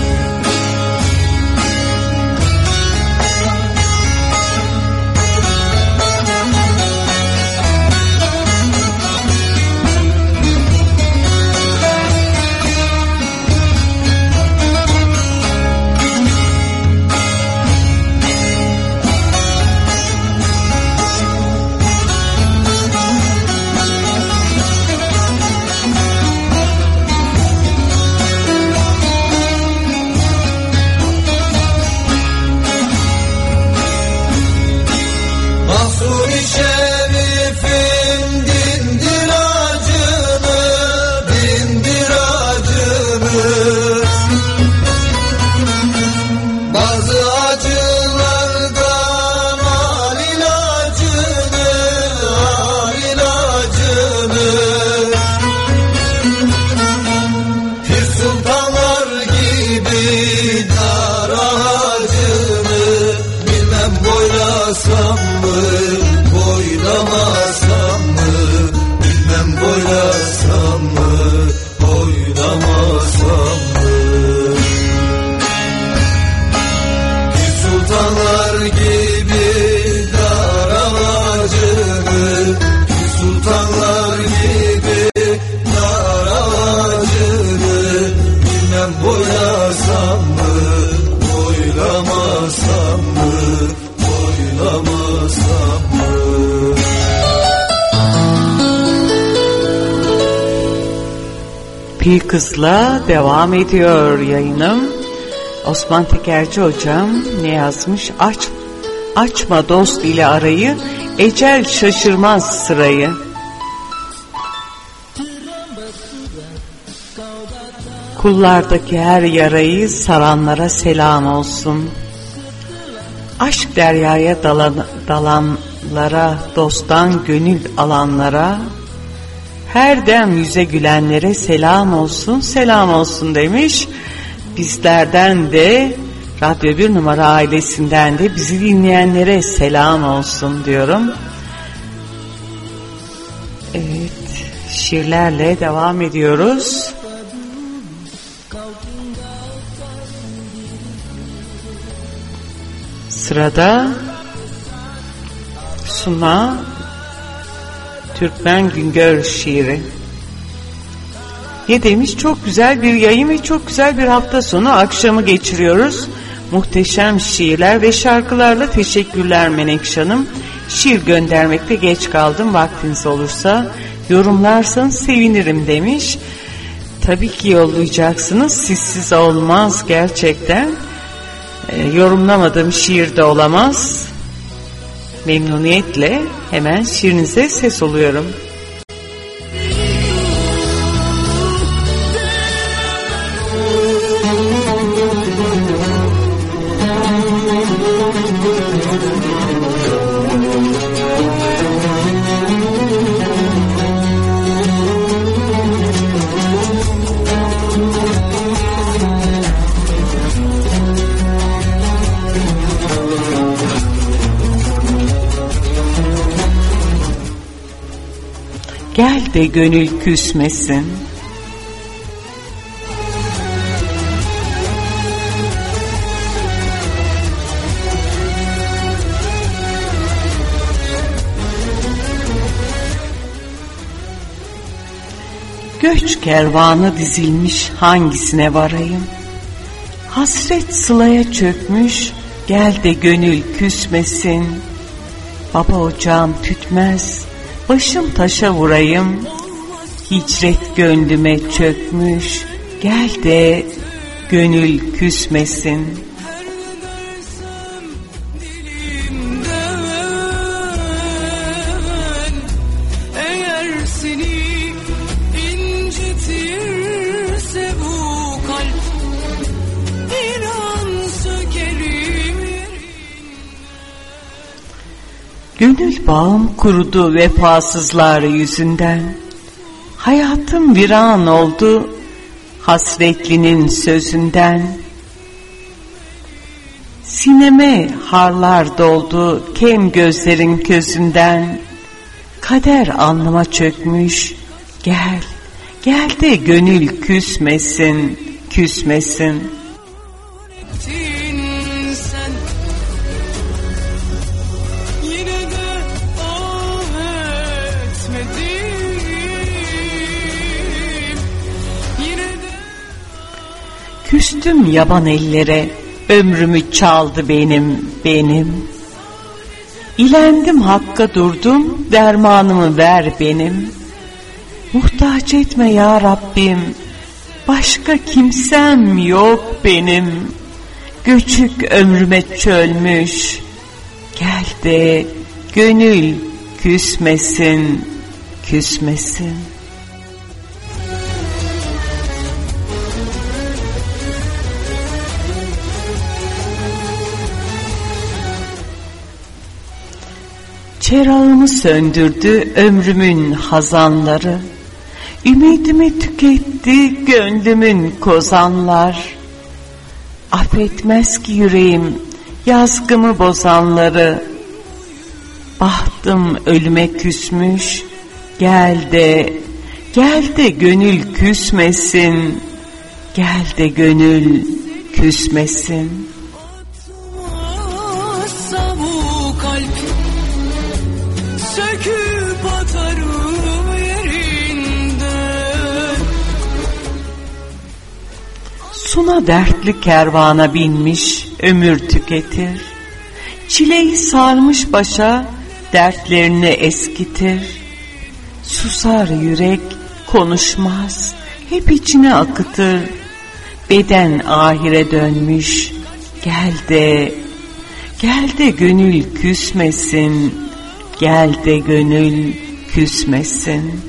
Bir kızla devam ediyor yayınım. Osman Tekerci hocam ne yazmış? Aç, açma dost ile arayı, ecel şaşırmaz sırayı. Kullardaki her yarayı saranlara selam olsun. Aşk deryaya dalan, dalanlara, dosttan gönül alanlara, her dem yüze gülenlere selam olsun, selam olsun demiş. Bizlerden de, Radyo Bir Numara ailesinden de bizi dinleyenlere selam olsun diyorum. Evet, şiirlerle devam ediyoruz. Sırada Suna Türkmen Güngör şiiri. Ne demiş? Çok güzel bir yayın ve çok güzel bir hafta sonu akşamı geçiriyoruz. Muhteşem şiirler ve şarkılarla teşekkürler Menekşe Hanım. Şiir göndermekte geç kaldım. Vaktiniz olursa yorumlarsanız sevinirim demiş. Tabii ki yollayacaksınız. Sizsiz olmaz gerçekten. E, yorumlamadığım şiir de olamaz. Memnuniyetle hemen şiirinize ses oluyorum. Gel de gönül küsmesin. Göç kervanı dizilmiş, hangisine varayım? Hasret sılaya çökmüş, gel de gönül küsmesin. Baba ocağım tütmez, başım taşa vurayım. Hicret gönlüme çökmüş, gel de gönül küsmesin. Gönül bağım kurudu vefasızlar yüzünden. Hayatım viran oldu hasretlinin sözünden. Sineme harlar doldu kem gözlerin közünden. Kader alnıma çökmüş, gel, gel de gönül küsmesin, küsmesin. Küstüm yaban ellere, ömrümü çaldı benim, benim. İlendim hakka durdum, dermanımı ver benim. Muhtaç etme ya Rabbim, başka kimsem yok benim. Göçük ömrüme çölmüş, gel de gönül küsmesin, küsmesin. Çerağımı söndürdü ömrümün hazanları, ümidimi tüketti gönlümün kozanlar. Affetmez ki yüreğim yazgımı bozanları, bahtım ölüme küsmüş, gel de, gel de gönül küsmesin, gel de gönül küsmesin. Suna dertli kervana binmiş, ömür tüketir. Çileyi sarmış başa, dertlerini eskitir. Susar yürek, konuşmaz, hep içine akıtır. Beden ahire dönmüş, gel de, gel de gönül küsmesin, gel de gönül küsmesin.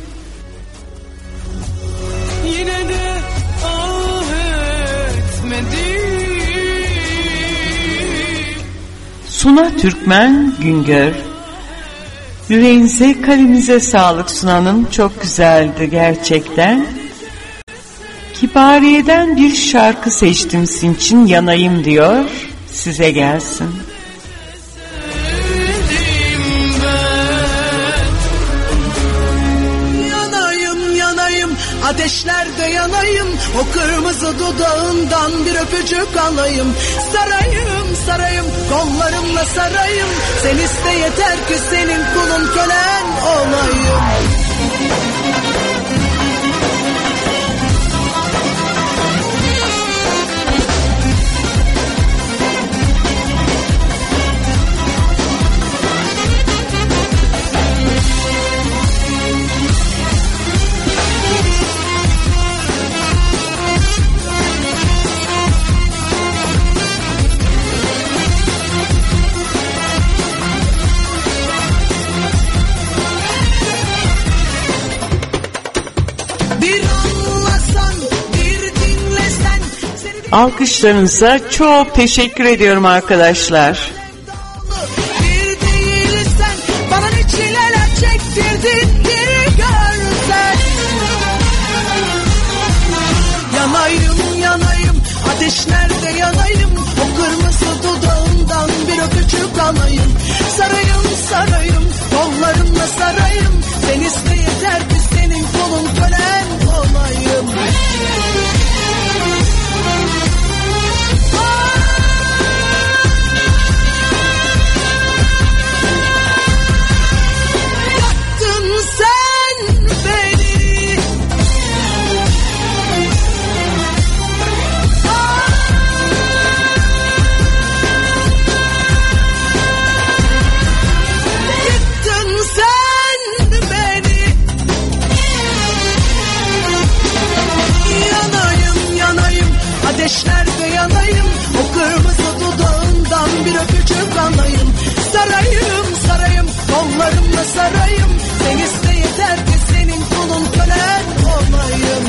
Suna Türkmen Güngör. Yüreğinize, kalbinize sağlık Sunan'ım. Çok güzeldi gerçekten. Kibariye'den bir şarkı seçtim sizin için, yanayım diyor. Size gelsin. Yanayım yanayım, ateşlerde yanayım. O kırmızı dudağından bir öpücük alayım. Sarayım sarayım, kollarımla sarayım. Sen iste yeter ki senin kulun kölen olayım. Alkışlarınıza çok teşekkür ediyorum arkadaşlar. çektirdin bir görsen. Yanayım yanayım ateşlerde yanayım, o kırmızı dudağından bir öpücük alayım. Sarayım sarayım kollarımla sarayım, sen iste yeter ki senin kolun kölen olayım. Yaktın sen beni, yıktın sen beni. Yanayım yanayım ateşlerde yanayım, o kırmızı dudağından bir öpücük alayım. Sarayım sarayım kollarımla sarayım, sen iste yeter ki senin kulun kölen olayım.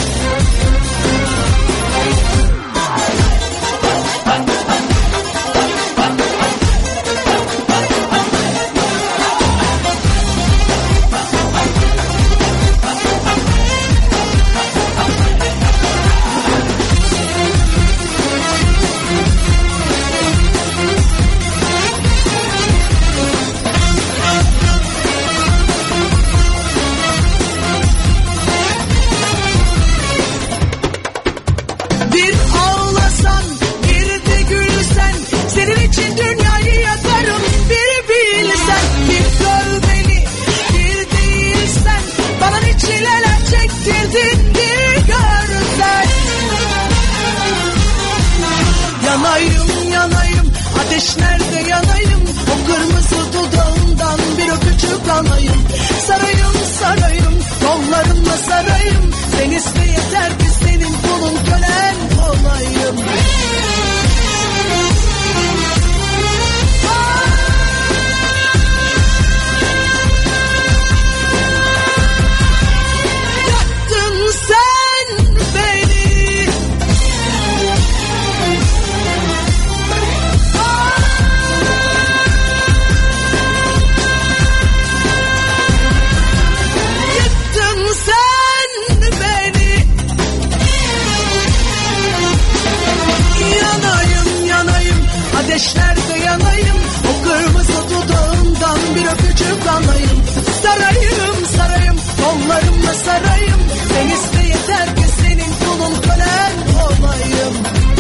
Bir ağlasan, bir de gülsen, senin için dünyayı yakarım bir bilsen. Bir gör beni, bir değilsen, bana ne çileler çektirdin bir görsen. Yanayım yanayım ateşlerde yanayım, o kırmızı dudağından bir öpücük alayım. Sarayım sarayım kollarımla sarayım, sen iste yeter ki senin kulun kölen olayım. Yaktın sen beni, yıktın sen beni. Yanayım yanayım ateşlerde yanayım, o kırmızı dudağından bir öpücük alayım. Sarayım sarayım kollarımla sarayım, sen iste yeter ki senin kulun kölen olayım.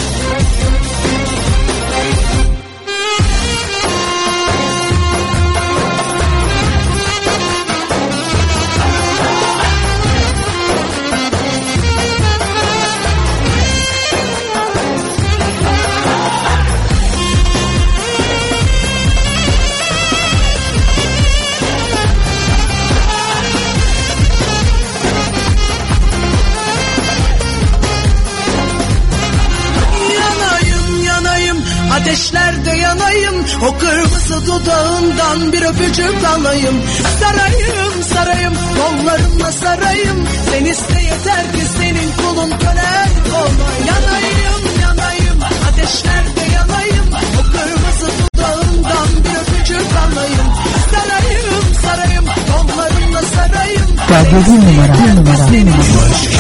Yanayım yanayım ateşlerde yanayım, o kırmızı dudağından bir öpücük alayım. Sarayım sarayım kollarımla sarayım, sen iste yeter ki senin kulun kölen olayım. Yanayım yanayım ateşlerde yanayım, o kırmızı dudağından bir öpücük alayım. Sarayım sarayım kollarımla sarayım, Radyo bir numara, bir numara, bir numara.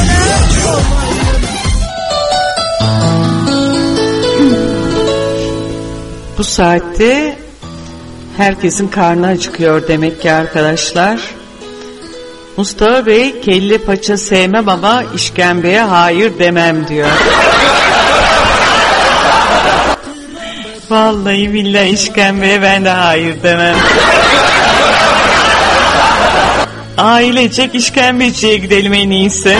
Bu saatte herkesin karnı acıkıyor demek ki arkadaşlar. Mustafa Bey, kelle paça sevmem ama işkembeye hayır demem diyor. Vallahi billahi işkembeye ben de hayır demem. Ailecek işkembeciye gidelim en iyisi.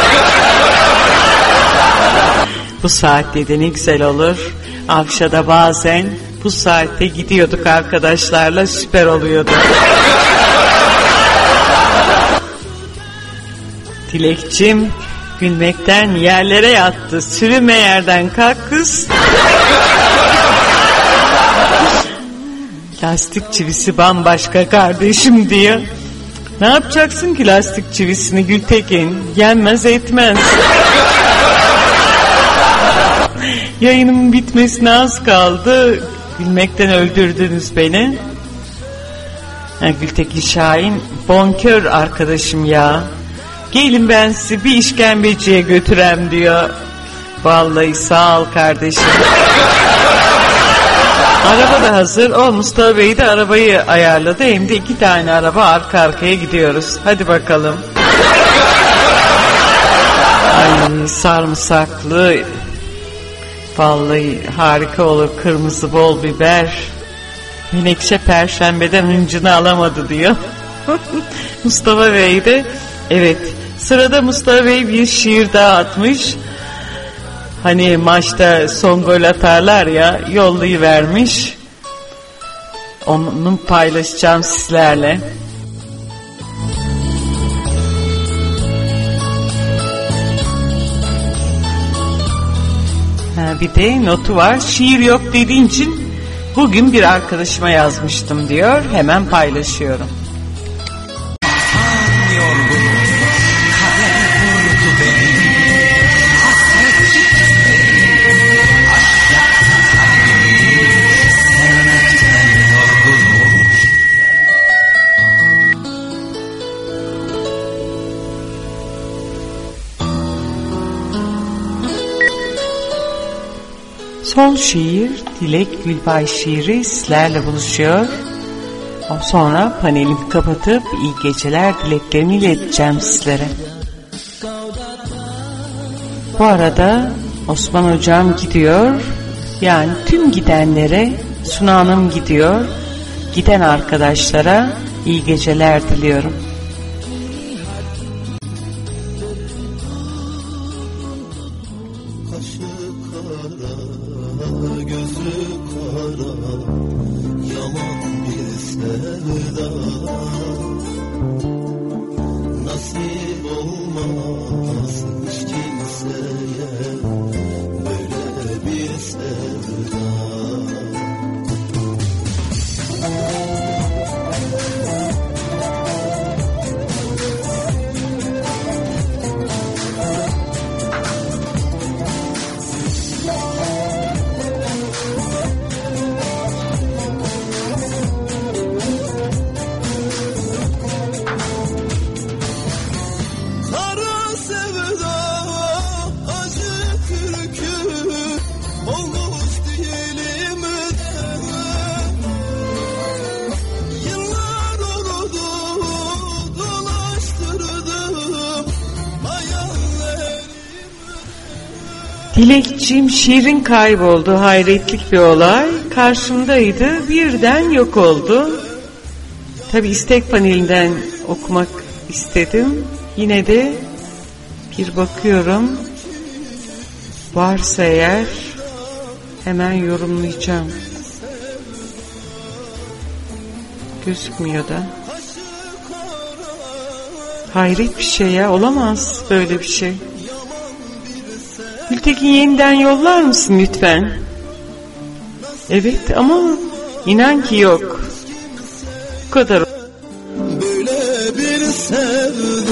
Bu saatte de ne güzel olur. Avşa'da bazen bu saatte gidiyorduk arkadaşlarla, süper oluyordu. Dilekçim gülmekten yerlere yattı. Sürünme yerden, kalk kız. Lastik çivisi bambaşka kardeşim diyor. Ne yapacaksın ki lastik çivisini Gültekin? Yenmez etmez. Yayınımın bitmesine az kaldı. Gülmekten öldürdünüz beni. Ha, Gültekin Şahin, bonkör arkadaşım ya. Gelin ben sizi bir işkembeciye götürem diyor. Vallahi sağ ol kardeşim. Araba da hazır. O Mustafa Bey de arabayı ayarladı. Hem de iki tane araba arka arkaya gidiyoruz. Hadi bakalım. Ay sarımsaklı. Vallahi harika olur. Kırmızı bol biber. Menekşe perşembeden hıncını alamadı diyor. Mustafa Bey de evet. Sırada Mustafa Bey bir şiir daha atmış. Hani maçta son gol atarlar ya, yollayıvermiş. Onu paylaşacağım sizlerle. Ha, bir de notu var. Şiir yok dediğin için bugün bir arkadaşıma yazmıştım diyor. Hemen paylaşıyorum. Son şiir Dilek Gülbay şiiri sizlerle buluşuyor. Sonra panelimi kapatıp iyi geceler dileklerimi ileteceğim sizlere. Bu arada Osman Hocam gidiyor. Yani tüm gidenlere Suna Hanım gidiyor. Giden arkadaşlara iyi geceler diliyorum. Dilekçim şiirin kayboldu, hayretlik bir olay. Karşımdaydı, birden yok oldu. Tabi istek panelinden okumak istedim. Yine de bir bakıyorum. Varsa eğer hemen yorumlayacağım. Gözükmüyor da. Hayret bir şey ya, olamaz böyle bir şey. Gültekin yeniden yollar mısın lütfen? Evet ama inan ki yok. Bu kadar. Böyle bir sevda,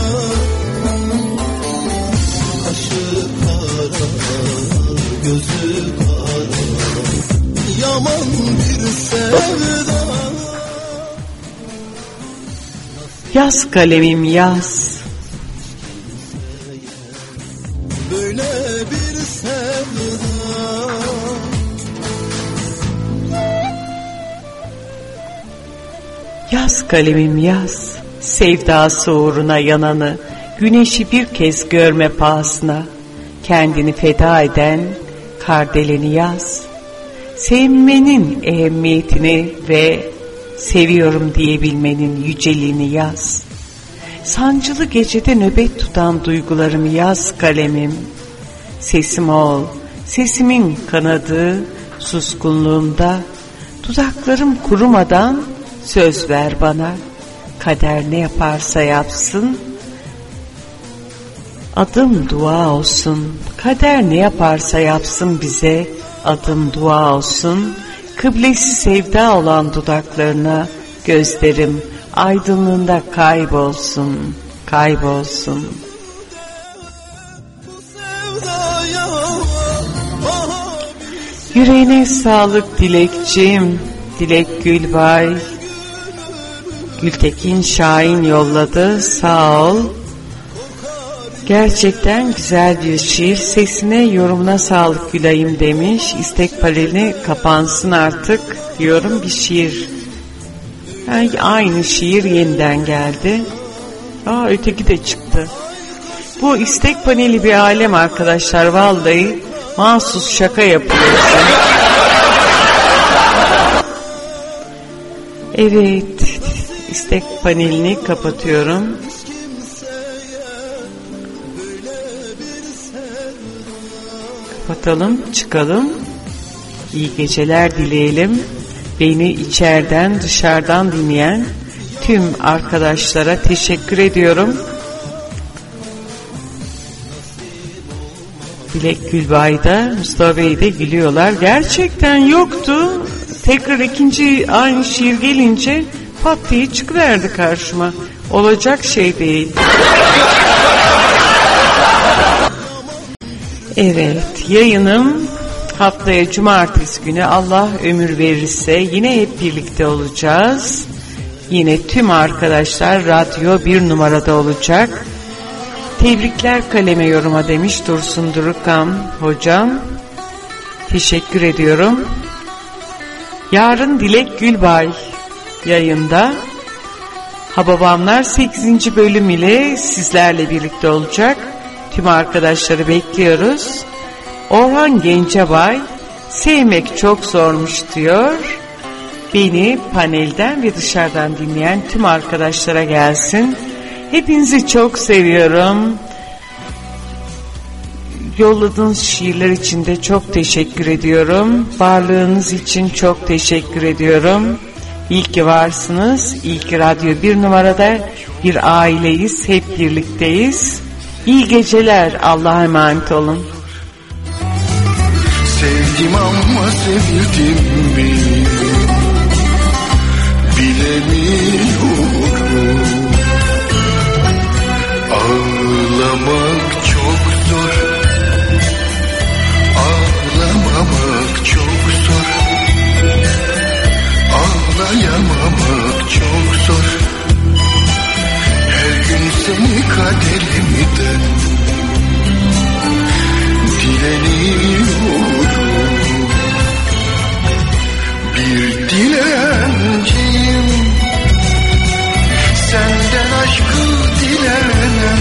kaşı kara, gözü kara, yaman bir sevda. Yaz kalemim yaz. Böyle bir sevda. Yaz kalemim yaz. Sevdası uğruna yananı, güneşi bir kez görme pahasına, kendini feda eden kardeleni yaz. Sevmenin ehemmiyetini ve seviyorum diyebilmenin yüceliğini yaz. Sancılı gecede nöbet tutan duygularımı yaz kalemim. Sesim ol, sesimin kanadı suskunluğumda. Dudaklarım kurumadan söz ver bana. Kader ne yaparsa yapsın, adım dua olsun. Kader ne yaparsa yapsın bize, adım dua olsun. Kıblesi sevda olan dudaklarına gözlerim aydınlığında kaybolsun, kaybolsun. Yüreğine sağlık Dilekçim, Dilek Gülbay. Gültekin Şahin yolladı. Sağ ol. Gerçekten güzel bir şiir. Sesine, yorumuna sağlık Gülay'ım demiş. İstek paneli kapansın artık diyorum, bir şiir. Yani aynı şiir yeniden geldi. Aa, öteki de çıktı. Bu istek paneli bir alem arkadaşlar. Vallahi mahsus şaka yapıyorsun. Evet. İstek panelini kapatıyorum. Kapatalım, çıkalım. İyi geceler dileyelim. Beni içeriden, dışarıdan dinleyen tüm arkadaşlara teşekkür ediyorum. Dilek Gülbay'da, Mustafa Bey de gülüyorlar. Gerçekten yoktu. Tekrar ikinci aynı şiir gelince pat diye çıkıverdi karşıma. Olacak şey değil. Evet, yayınım haftaya cumartesi günü Allah ömür verirse yine hep birlikte olacağız. Yine tüm arkadaşlar radyo bir numarada olacak. Tebrikler kaleme yoruma demiş Dursun Durukan hocam. Teşekkür ediyorum. Yarın Dilek Gülbay yayında. Hababamlar sekizinci bölüm ile sizlerle birlikte olacak. Tüm arkadaşları bekliyoruz. Orhan Gencebay, sevmek çok zormuş diyor. Beni panelden ve dışarıdan dinleyen tüm arkadaşlara gelsin. Hepinizi çok seviyorum. Yolladığınız şiirler için de çok teşekkür ediyorum. Varlığınız için çok teşekkür ediyorum. İyi ki varsınız. İyi ki Radyo bir numarada bir aileyiz. Hep birlikteyiz. İyi geceler. Allah'a emanet olun. Sevdim ama sevildim mi? Bilemiyorum. Ağlamak çok zor. Ağlamamak çok zor. Ağlayamamak çok zor. Her gün seni kaderimden dileniyorum. Bir dilenciyim, senden aşkı dilenen.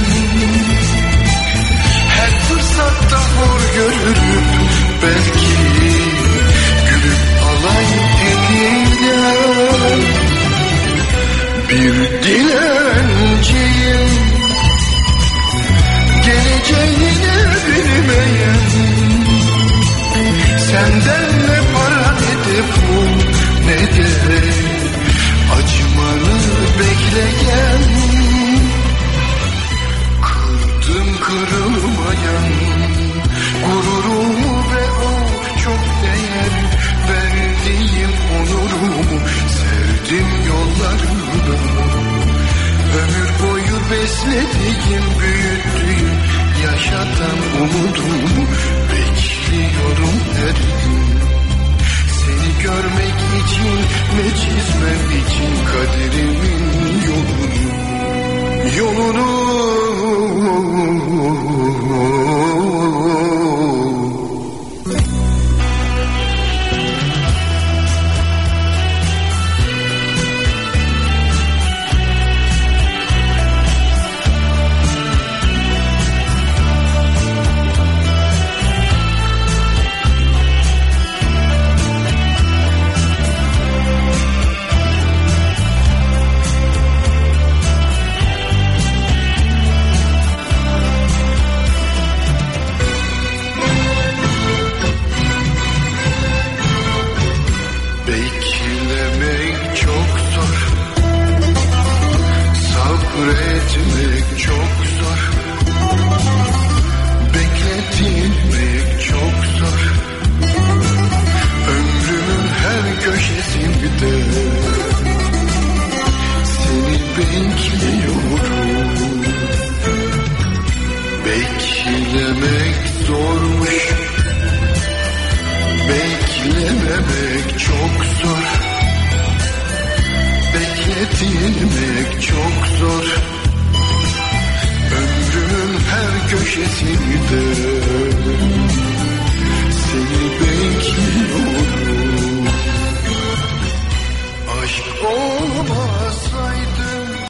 Her fırsatta hor görürüm, belki gülüp alay edeceğim. Bir dilenciyim, geleceğini bilmeyen. Senden ne para ne de pul ne de acımanı bekleyen. Kırdım kırılmayan gururumu ve o çok değer verdiğim onurumu. Sevdim yollarını, ömür boyu beslediğim, büyüttüğüm, yaşatan umudumu bekliyorum her gün. Seni görmek için ve çizmem için kaderimin yolunu, yolunu. silmek çok zor. Ömrümün her köşesinde